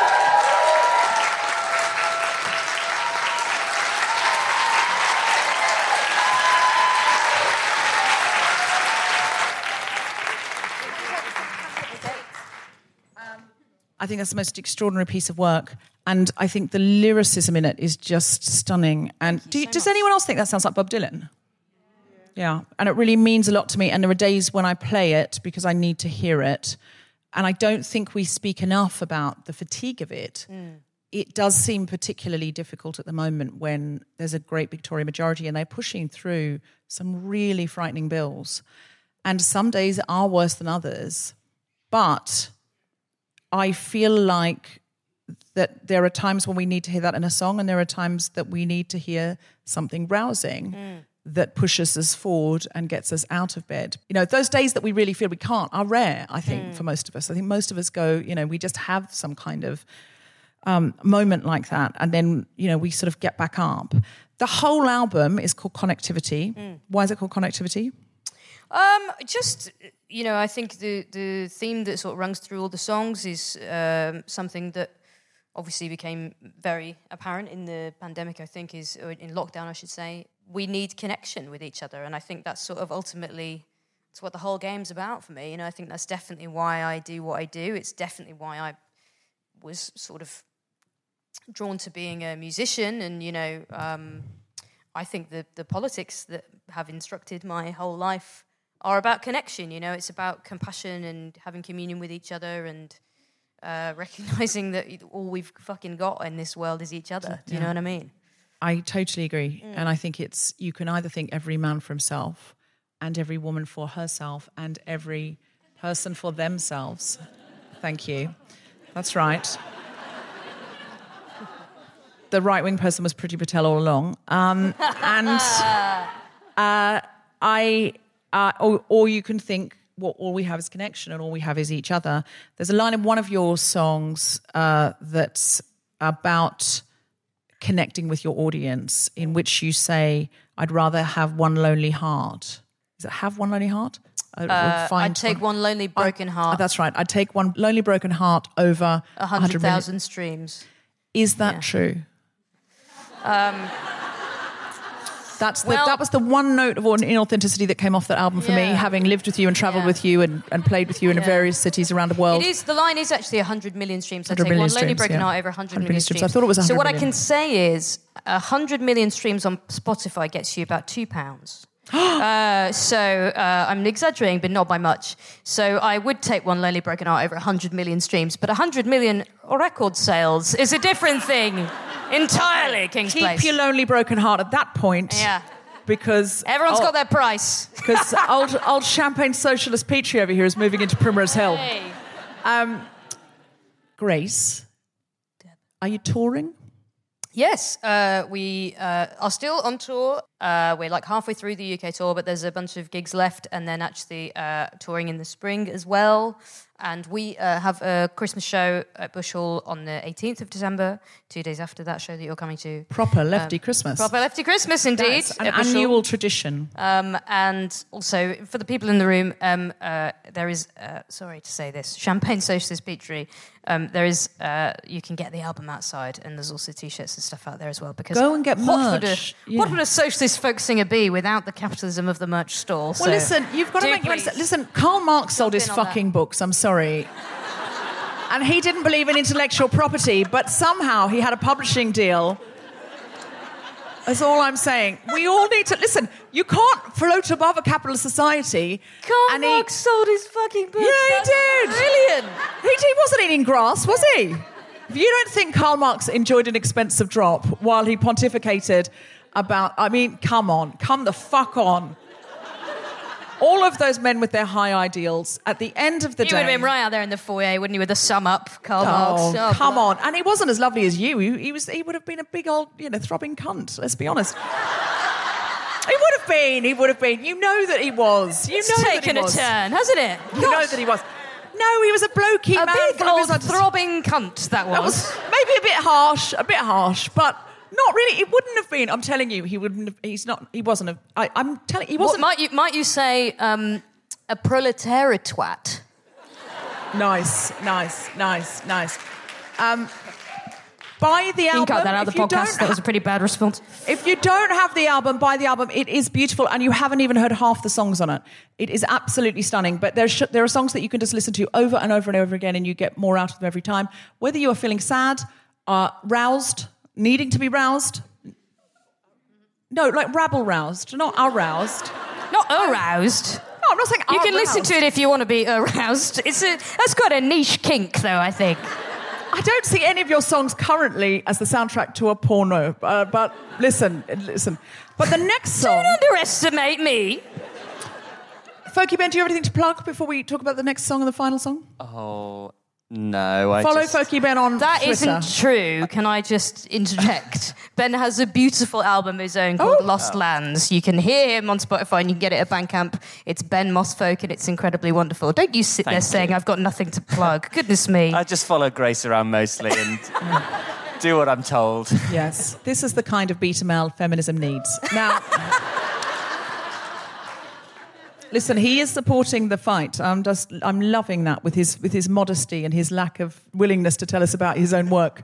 I think that's the most extraordinary piece of work. And I think the lyricism in it is just stunning. And does anyone else think that sounds like Bob Dylan? Yeah. And it really means a lot to me. And there are days when I play it because I need to hear it. And I don't think we speak enough about the fatigue of it. It does seem particularly difficult at the moment when there's a great big Tory majority and they're pushing through some really frightening bills. And some days are worse than others. But I feel like that there are times when we need to hear that in a song, and there are times that we need to hear something rousing that pushes us forward and gets us out of bed. You know, those days that we really feel we can't are rare, I think, for most of us. I think most of us go, you know, we just have some kind of moment like that, and then, you know, we sort of get back up. The whole album is called Connectivity. Why is it called Connectivity? Just, you know, I think the theme that sort of runs through all the songs is something that obviously became very apparent in the pandemic, I think, or in lockdown, I should say. We need connection with each other, and I think that's sort of ultimately, it's what the whole game's about for me. You know, I think that's definitely why I do what I do. It's definitely why I was sort of drawn to being a musician, and, you know, I think the politics that have instructed my whole life are about connection. You know, it's about compassion and having communion with each other, and recognizing that all we've fucking got in this world is each other. Do you know what I mean? I totally agree. And I think you can either think every man for himself and every woman for herself and every person for themselves. Thank you. That's right. The right-wing person was Priti Patel all along. Or you can think, well, all we have is connection and all we have is each other. There's a line in one of your songs that's about connecting with your audience, in which you say, I'd rather have one lonely heart. Is it have one lonely heart? I'd take one lonely broken heart. That's right. I'd take one lonely broken heart over 100,000 streams. Is that true? That was the one note of inauthenticity that came off that album for me, having lived with you and travelled with you and played with you in various cities around the world. The line is actually 100 million streams. I take one lonely broken heart over 100 million streams. I thought it was 100 So what million. I can say is 100 million streams on Spotify gets you about £2. I'm exaggerating, but not by much. So I would take One Lonely Broken Heart over 100 million streams, but 100 million record sales is a different thing entirely, King's Place. Keep your lonely broken heart at that point. Yeah. Because... Everyone's got their price. Because old champagne socialist Petrie over here is moving into Primrose Hill. Hey. Grace, are you touring? Yes, we are still on tour. We're like halfway through the UK tour, but there's a bunch of gigs left, and then actually touring in the spring as well. And we have a Christmas show at Bush Hall on the 18th of December, 2 days after that show that you're coming to. Proper Lefty Christmas. Proper Lefty Christmas, indeed. That's an annual tradition. And also, for the people in the room, there is, sorry to say this, Champagne Socialist Petrie. There is, you can get the album outside, and there's also T-shirts and stuff out there as well. Because go and get merch. What would a socialist folk singer be without the capitalism of the merch store? Well, listen, you've got to make... Listen, Karl Marx sold his fucking books, I'm sorry. And he didn't believe in intellectual property, but somehow he had a publishing deal. That's all I'm saying. We all need to... Listen, you can't float above a capitalist society. Karl Marx sold his fucking books. Yeah, he did. Brilliant. He wasn't eating grass, was he? If you don't think Karl Marx enjoyed an expensive drop while he pontificated about... I mean, come on. Come the fuck on. All of those men with their high ideals, at the end of the day... He would have been right out there in the foyer, wouldn't he, with a sum up, Karl Marx. Oh, come on. And he wasn't as lovely as you. He would have been a big old, throbbing cunt, let's be honest. He would have been. You know that he was. It's taken a turn, hasn't it? You know that he was. No, he was a blokey man. A big old throbbing cunt, that was. Maybe a bit harsh, but... Not really. It wouldn't have been. I'm telling you, he wouldn't have. He's not. He wasn't. I'm telling. He wasn't. Might you say a proletariat twat? Nice. Buy the album. You can cut that out of the podcast. That was a pretty bad response. If you don't have the album, buy the album. It is beautiful, and you haven't even heard half the songs on it. It is absolutely stunning. But there are songs that you can just listen to over and over and over again, and you get more out of them every time. Whether you are feeling sad, roused. Needing to be roused? No, like rabble-roused, not aroused. Not aroused. No, I'm not saying you can listen to it if you want to be aroused. That's quite a niche kink, though, I think. I don't see any of your songs currently as the soundtrack to a porno, but listen. But the next song... Don't underestimate me. Folky Ben, do you have anything to plug before we talk about the next song and the final song? Oh... No, Follow Folky Ben on That Twitter. Isn't true. Can I just interject? Ben has a beautiful album of his own called Lost Lands. You can hear him on Spotify and you can get it at Bandcamp. It's Ben Mossfolk and it's incredibly wonderful. Don't you sit there saying I've got nothing to plug. Goodness me. I just follow Grace around mostly and do what I'm told. Yes, this is the kind of beta male feminism needs. Now... Listen, he is supporting the fight. I'm loving that with his modesty and his lack of willingness to tell us about his own work.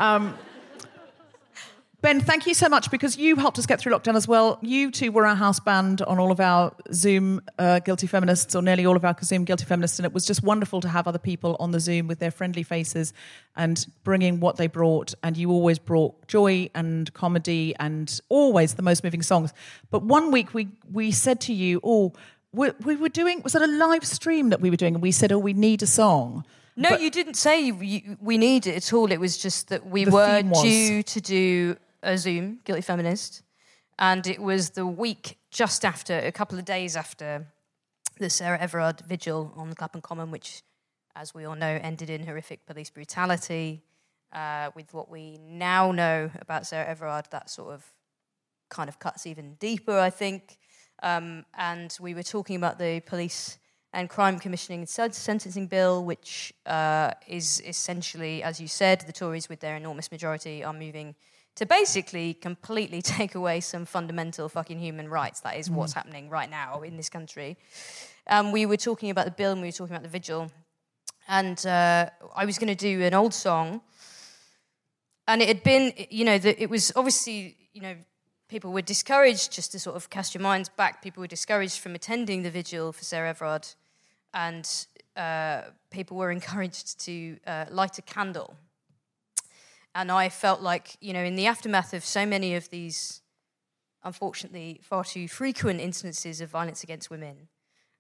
Ben, thank you so much because you helped us get through lockdown as well. You two were our house band on all of our Zoom Guilty Feminists, or nearly all of our Zoom Guilty Feminists, and it was just wonderful to have other people on the Zoom with their friendly faces and bringing what they brought. And you always brought joy and comedy and always the most moving songs. But one week we said to you, we were doing, was it a live stream that we were doing? And we said, we need a song. No, you didn't say we need it at all. It was just that we were due to do a Zoom, Guilty Feminist, and it was the week just after, a couple of days after the Sarah Everard vigil on the Clapham Common, which, as we all know, ended in horrific police brutality. With what we now know about Sarah Everard, that sort of kind of cuts even deeper, I think. And we were talking about the Police and Crime Commissioning and Sentencing Bill, which is essentially, as you said, the Tories with their enormous majority are moving to basically completely take away some fundamental fucking human rights. That is what's happening right now in this country. We were talking about the bill and we were talking about the vigil. And I was going to do an old song. And it had been, it was obviously, people were discouraged, just to sort of cast your minds back, people were discouraged from attending the vigil for Sarah Everard. And people were encouraged to light a candle. And I felt like, in the aftermath of so many of these unfortunately, far too frequent instances of violence against women.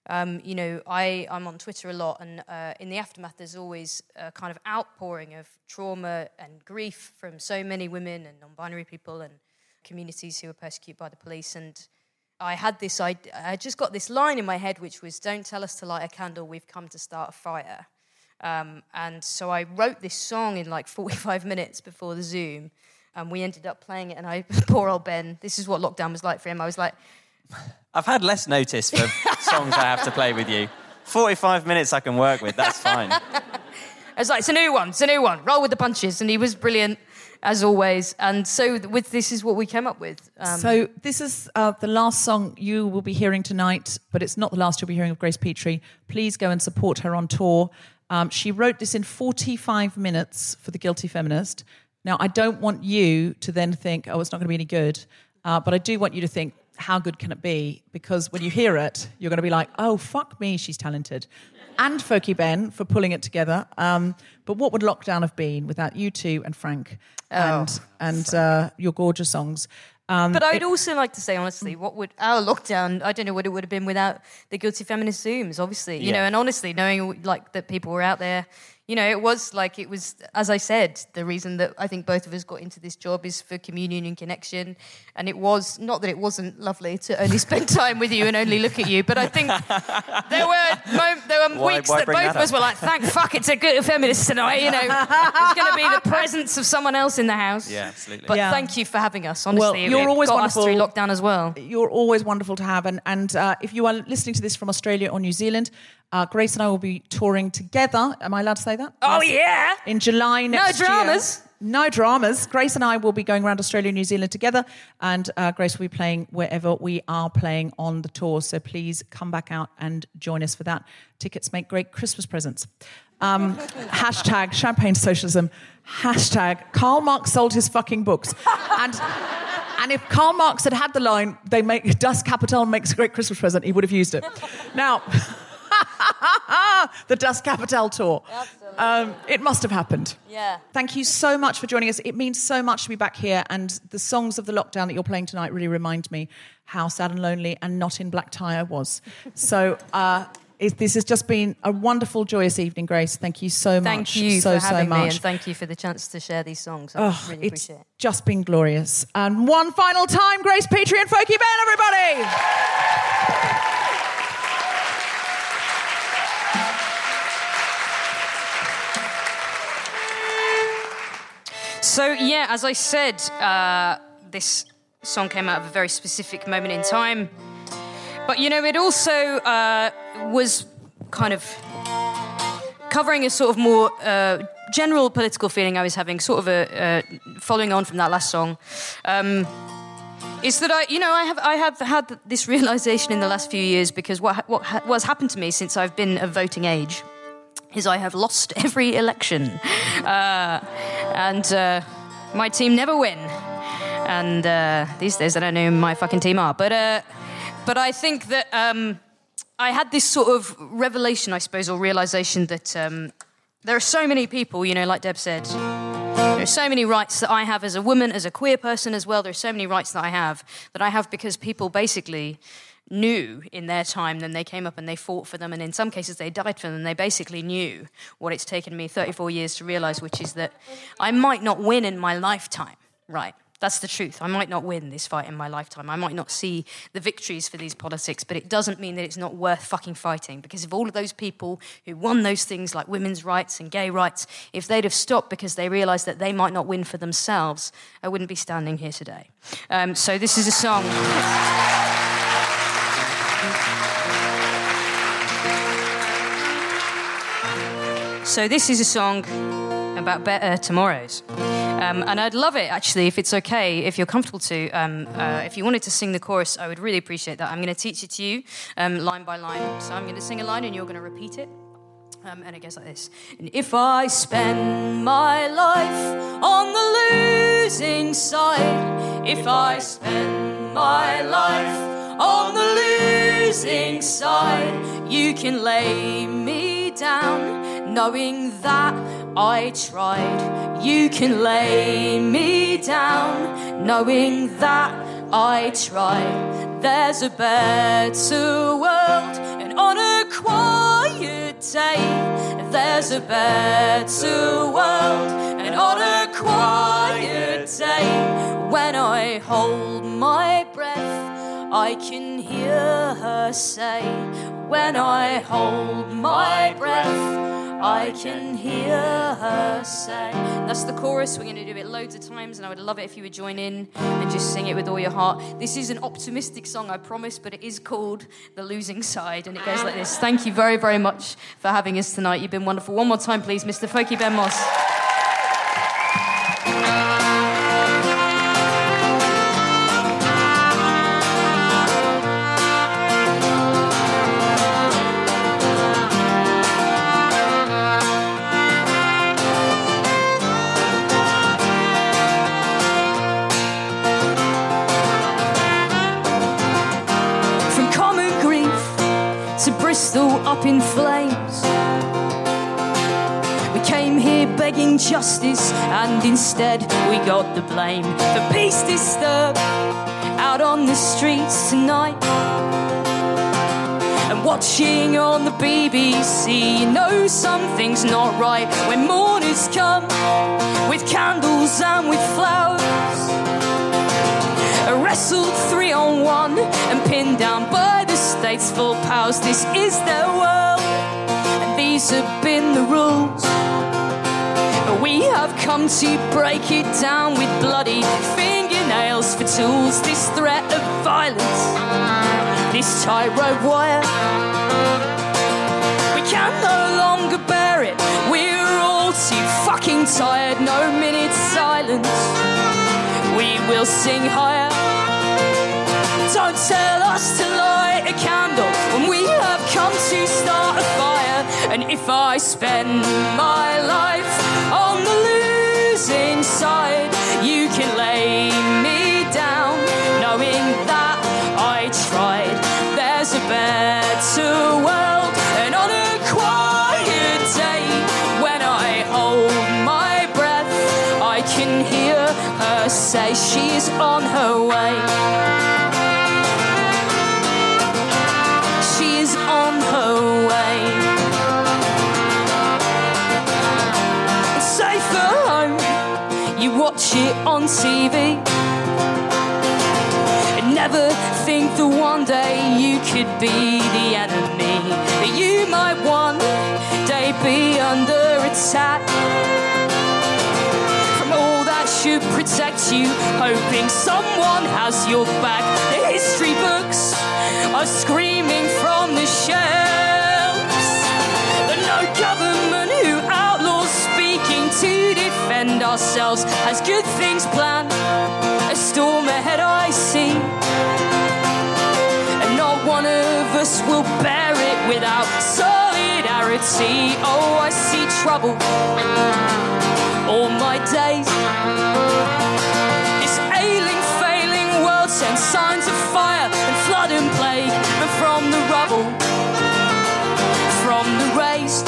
I'm on Twitter a lot, and in the aftermath, there's always a kind of outpouring of trauma and grief from so many women and non-binary people and communities who are persecuted by the police. And I just got this line in my head, which was, "Don't tell us to light a candle, we've come to start a fire." And so I wrote this song in like 45 minutes before the Zoom, and we ended up playing it, and poor old Ben, this is what lockdown was like for him. I was like... I've had less notice for songs I have to play with you. 45 minutes I can work with, that's fine. I was like, it's a new one, roll with the punches. And he was brilliant, as always. And so this is what we came up with. So this is the last song you will be hearing tonight, but it's not the last you'll be hearing of Grace Petrie. Please go and support her on tour. She wrote this in 45 minutes for The Guilty Feminist. Now, I don't want you to then think, oh, it's not going to be any good, but I do want you to think, how good can it be? Because when you hear it, you're going to be like, oh, fuck me, she's talented. And Folky Ben for pulling it together. But what would lockdown have been without you two and Frank and your gorgeous songs? But I would also like to say, honestly, what would our lockdown, I don't know what it would have been without the Guilty Feminist Zooms, obviously. You know, and honestly, knowing like that people were out there, you know, it was, as I said, the reason that I think both of us got into this job is for communion and connection. And it was, not that it wasn't lovely to only spend time with you and only look at you, but I think there were weeks that both of us were like, thank fuck it's a good feminist tonight, you know. It's going to be the presence of someone else in the house. Yeah, absolutely. But thank you for having us, honestly. Well, you're always got wonderful. Us through lockdown as well. You're always wonderful to have. And if you are listening to this from Australia or New Zealand, Grace and I will be touring together. Am I allowed to say that? Oh, yeah. In July next year. No dramas. No dramas. Grace and I will be going around Australia and New Zealand together, and Grace will be playing wherever we are playing on the tour. So please come back out and join us for that. Tickets make great Christmas presents. Hashtag champagne socialism. Hashtag Karl Marx sold his fucking books. And if Karl Marx had the line, Das Kapital makes a great Christmas present, he would have used it. Now... the Das Kapital tour. It must have happened. Yeah. Thank you so much for joining us. It means so much to be back here, and the songs of the lockdown that you're playing tonight really remind me how sad and lonely and not in black tie I was. So this has just been a wonderful, joyous evening, Grace. Thank you so much. Thank you so for having much. me, and thank you for the chance to share these songs. I really appreciate it. It's just been glorious. And one final time, Grace Petrie and Folky Ben, everybody! So, yeah, as I said, this song came out of a very specific moment in time. But, you know, it also was kind of covering a sort of more general political feeling I was having, sort of following on from that last song. Is that I have had this realization in the last few years, because what's happened to me since I've been of voting age is I have lost every election. And my team never win. And these days I don't know who my fucking team are. But I think that I had this sort of revelation, I suppose, or realization that there are so many people, you know, like Deb said, there are so many rights that I have as a woman, as a queer person as well. There are so many rights that I have because people basically knew in their time, then they came up and they fought for them, and in some cases they died for them. They basically knew what it's taken me 34 years to realise, which is that I might not win in my lifetime, right? That's the truth. I might not win this fight in my lifetime. I might not see the victories for these politics, but it doesn't mean that it's not worth fucking fighting, because if all of those people who won those things like women's rights and gay rights, if they'd have stopped because they realised that they might not win for themselves, I wouldn't be standing here today. So this is a song... So this is a song about better tomorrows. And I'd love it, actually, if it's okay, if you're comfortable to. If you wanted to sing the chorus, I would really appreciate that. I'm going to teach it to you line by line. So I'm going to sing a line and you're going to repeat it. And it goes like this. And if I spend my life on the losing side, if I spend my life on the losing side, you can lay me down knowing that I tried. You can lay me down knowing that I try. There's a better world, and on a quiet day, there's a better world, and on a quiet day, when I hold my breath, I can hear her say, when I hold my breath, I can hear her say. That's the chorus. We're going to do it loads of times, and I would love it if you would join in and just sing it with all your heart. This is an optimistic song, I promise, but it is called The Losing Side, and it goes like this. Thank you very, very much for having us tonight. You've been wonderful. One more time, please, Mr. Folky Ben Moss. Up in flames, we came here begging justice, and instead we got the blame. The peace disturbed out on the streets tonight, and watching on the BBC, you know something's not right when mourners come with candles and with flowers, wrestled 3-on-1 and pinned down by the state's full powers. This is their world, and these have been the rules. We have come to break it down with bloody fingernails for tools. This threat of violence, this tightrope wire, we can no longer bear it. We're all too fucking tired. No minute silence, we will sing higher. Don't tell us to light a candle when we have come to start a fire. And if I spend my life on the losing side, you can lay me down, knowing that I tried. There's a better world, and on a quiet day, when I hold my breath, I can hear her say she's on her way. On her way. Safe at home, you watch it on TV, and never think that one day you could be the enemy, that you might one day be under attack from all that should protect you, hoping someone has your back. The history books are screaming from the shelves that no government who outlaws speaking to defend ourselves has good things planned. A storm ahead I see, and not one of us will bear it without solidarity. Oh, I see trouble all my days. This ailing, failing world sends signs of fire and flood and plague, and from the rubble, from the raised,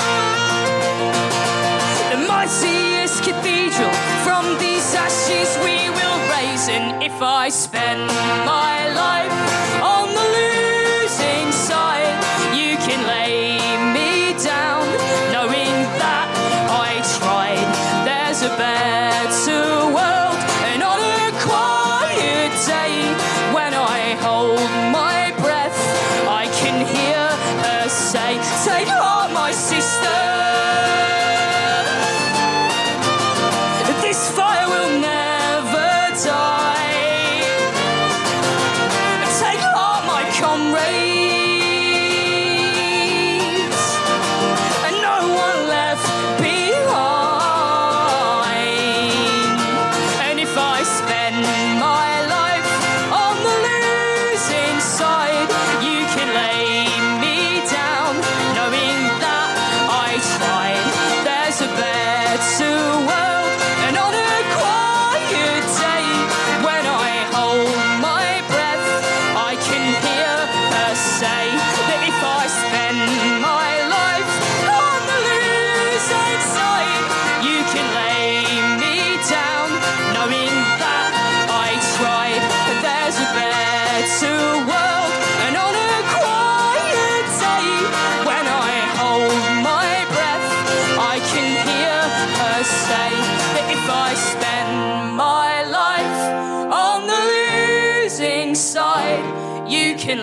the mightiest cathedral, from these ashes we will raise. And if I spend my life on the losing side, you can lay me down, knowing that I tried. There's a better world, and on a quiet day, when I hold my breath, I can hear her say, take heart, my sister, this fire will never die. Take heart, my comrades, and no one left behind. And if I spend my life on the losing side, you can lay me down, knowing that I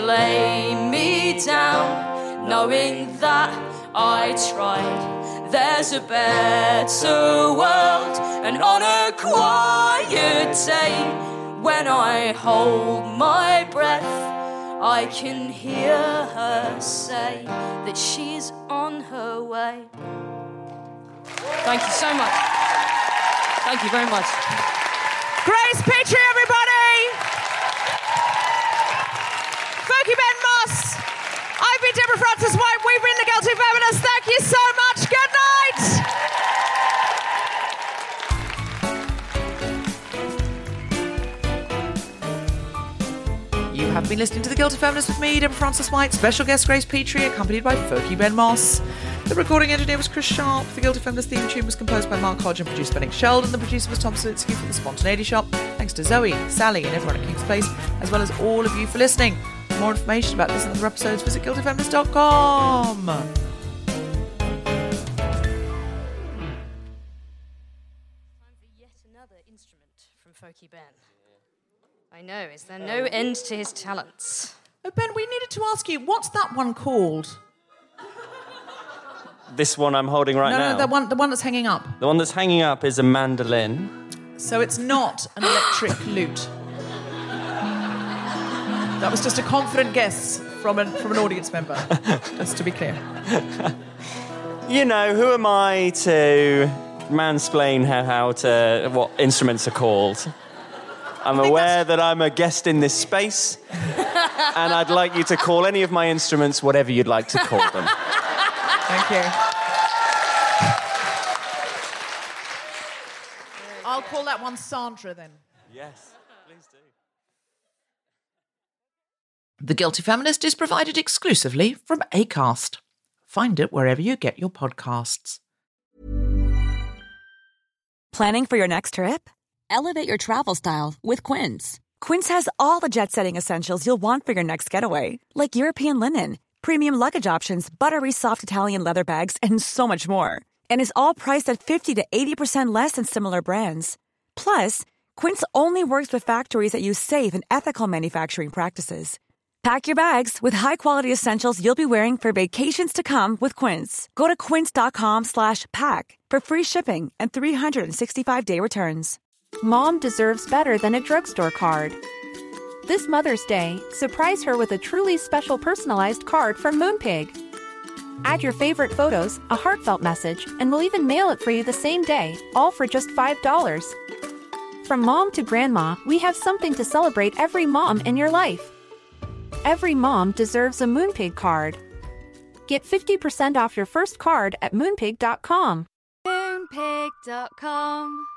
lay me down, knowing that I tried. There's a better world, and on a quiet day, when I hold my breath, I can hear her say that she's on her way. Thank you so much. Thank you very much. Grace Petrie, everybody! Fergie Ben Moss! I've been Deborah Frances-White. We've been the Guilty Feminists. Thank you so much. Good night! You have been listening to The Guilty Feminist with me, Deborah Frances-White, special guest Grace Petrie, accompanied by Fergie Ben Moss. The recording engineer was Chris Sharp. The Guilty Feminist theme tune was composed by Mark Hodge and produced by Nick Sheldon. The producer was Tom Salinsky from The Spontaneity Shop. Thanks to Zoe, Sally and everyone at King's Place, as well as all of you for listening. For more information about this and other episodes, visit guiltyfeminist.com. Yet another instrument from Fergie Ben. I know, is there no end to his talents? Oh, Ben, we needed to ask you, what's that one called? This one I'm holding right now? No, the one that's hanging up. The one that's hanging up is a mandolin. So it's not an electric lute. That was just a confident guess from an audience member, just to be clear. You know, who am I to mansplain what instruments are called? I'm aware that I'm a guest in this space, and I'd like you to call any of my instruments whatever you'd like to call them. Thank you. I'll call that one Sandra then. Yes, please do. The Guilty Feminist is provided exclusively from Acast. Find it wherever you get your podcasts. Planning for your next trip? Elevate your travel style with Quince. Quince has all the jet-setting essentials you'll want for your next getaway, like European linen, premium luggage options, buttery soft Italian leather bags, and so much more. And is all priced at 50 to 80% less than similar brands. Plus, Quince only works with factories that use safe and ethical manufacturing practices. Pack your bags with high-quality essentials you'll be wearing for vacations to come with Quince. Go to quince.com/pack for free shipping and 365-day returns. Mom deserves better than a drugstore card. This Mother's Day, surprise her with a truly special personalized card from Moonpig. Add your favorite photos, a heartfelt message, and we'll even mail it for you the same day, all for just $5. From mom to grandma, we have something to celebrate every mom in your life. Every mom deserves a Moonpig card. Get 50% off your first card at moonpig.com. Moonpig.com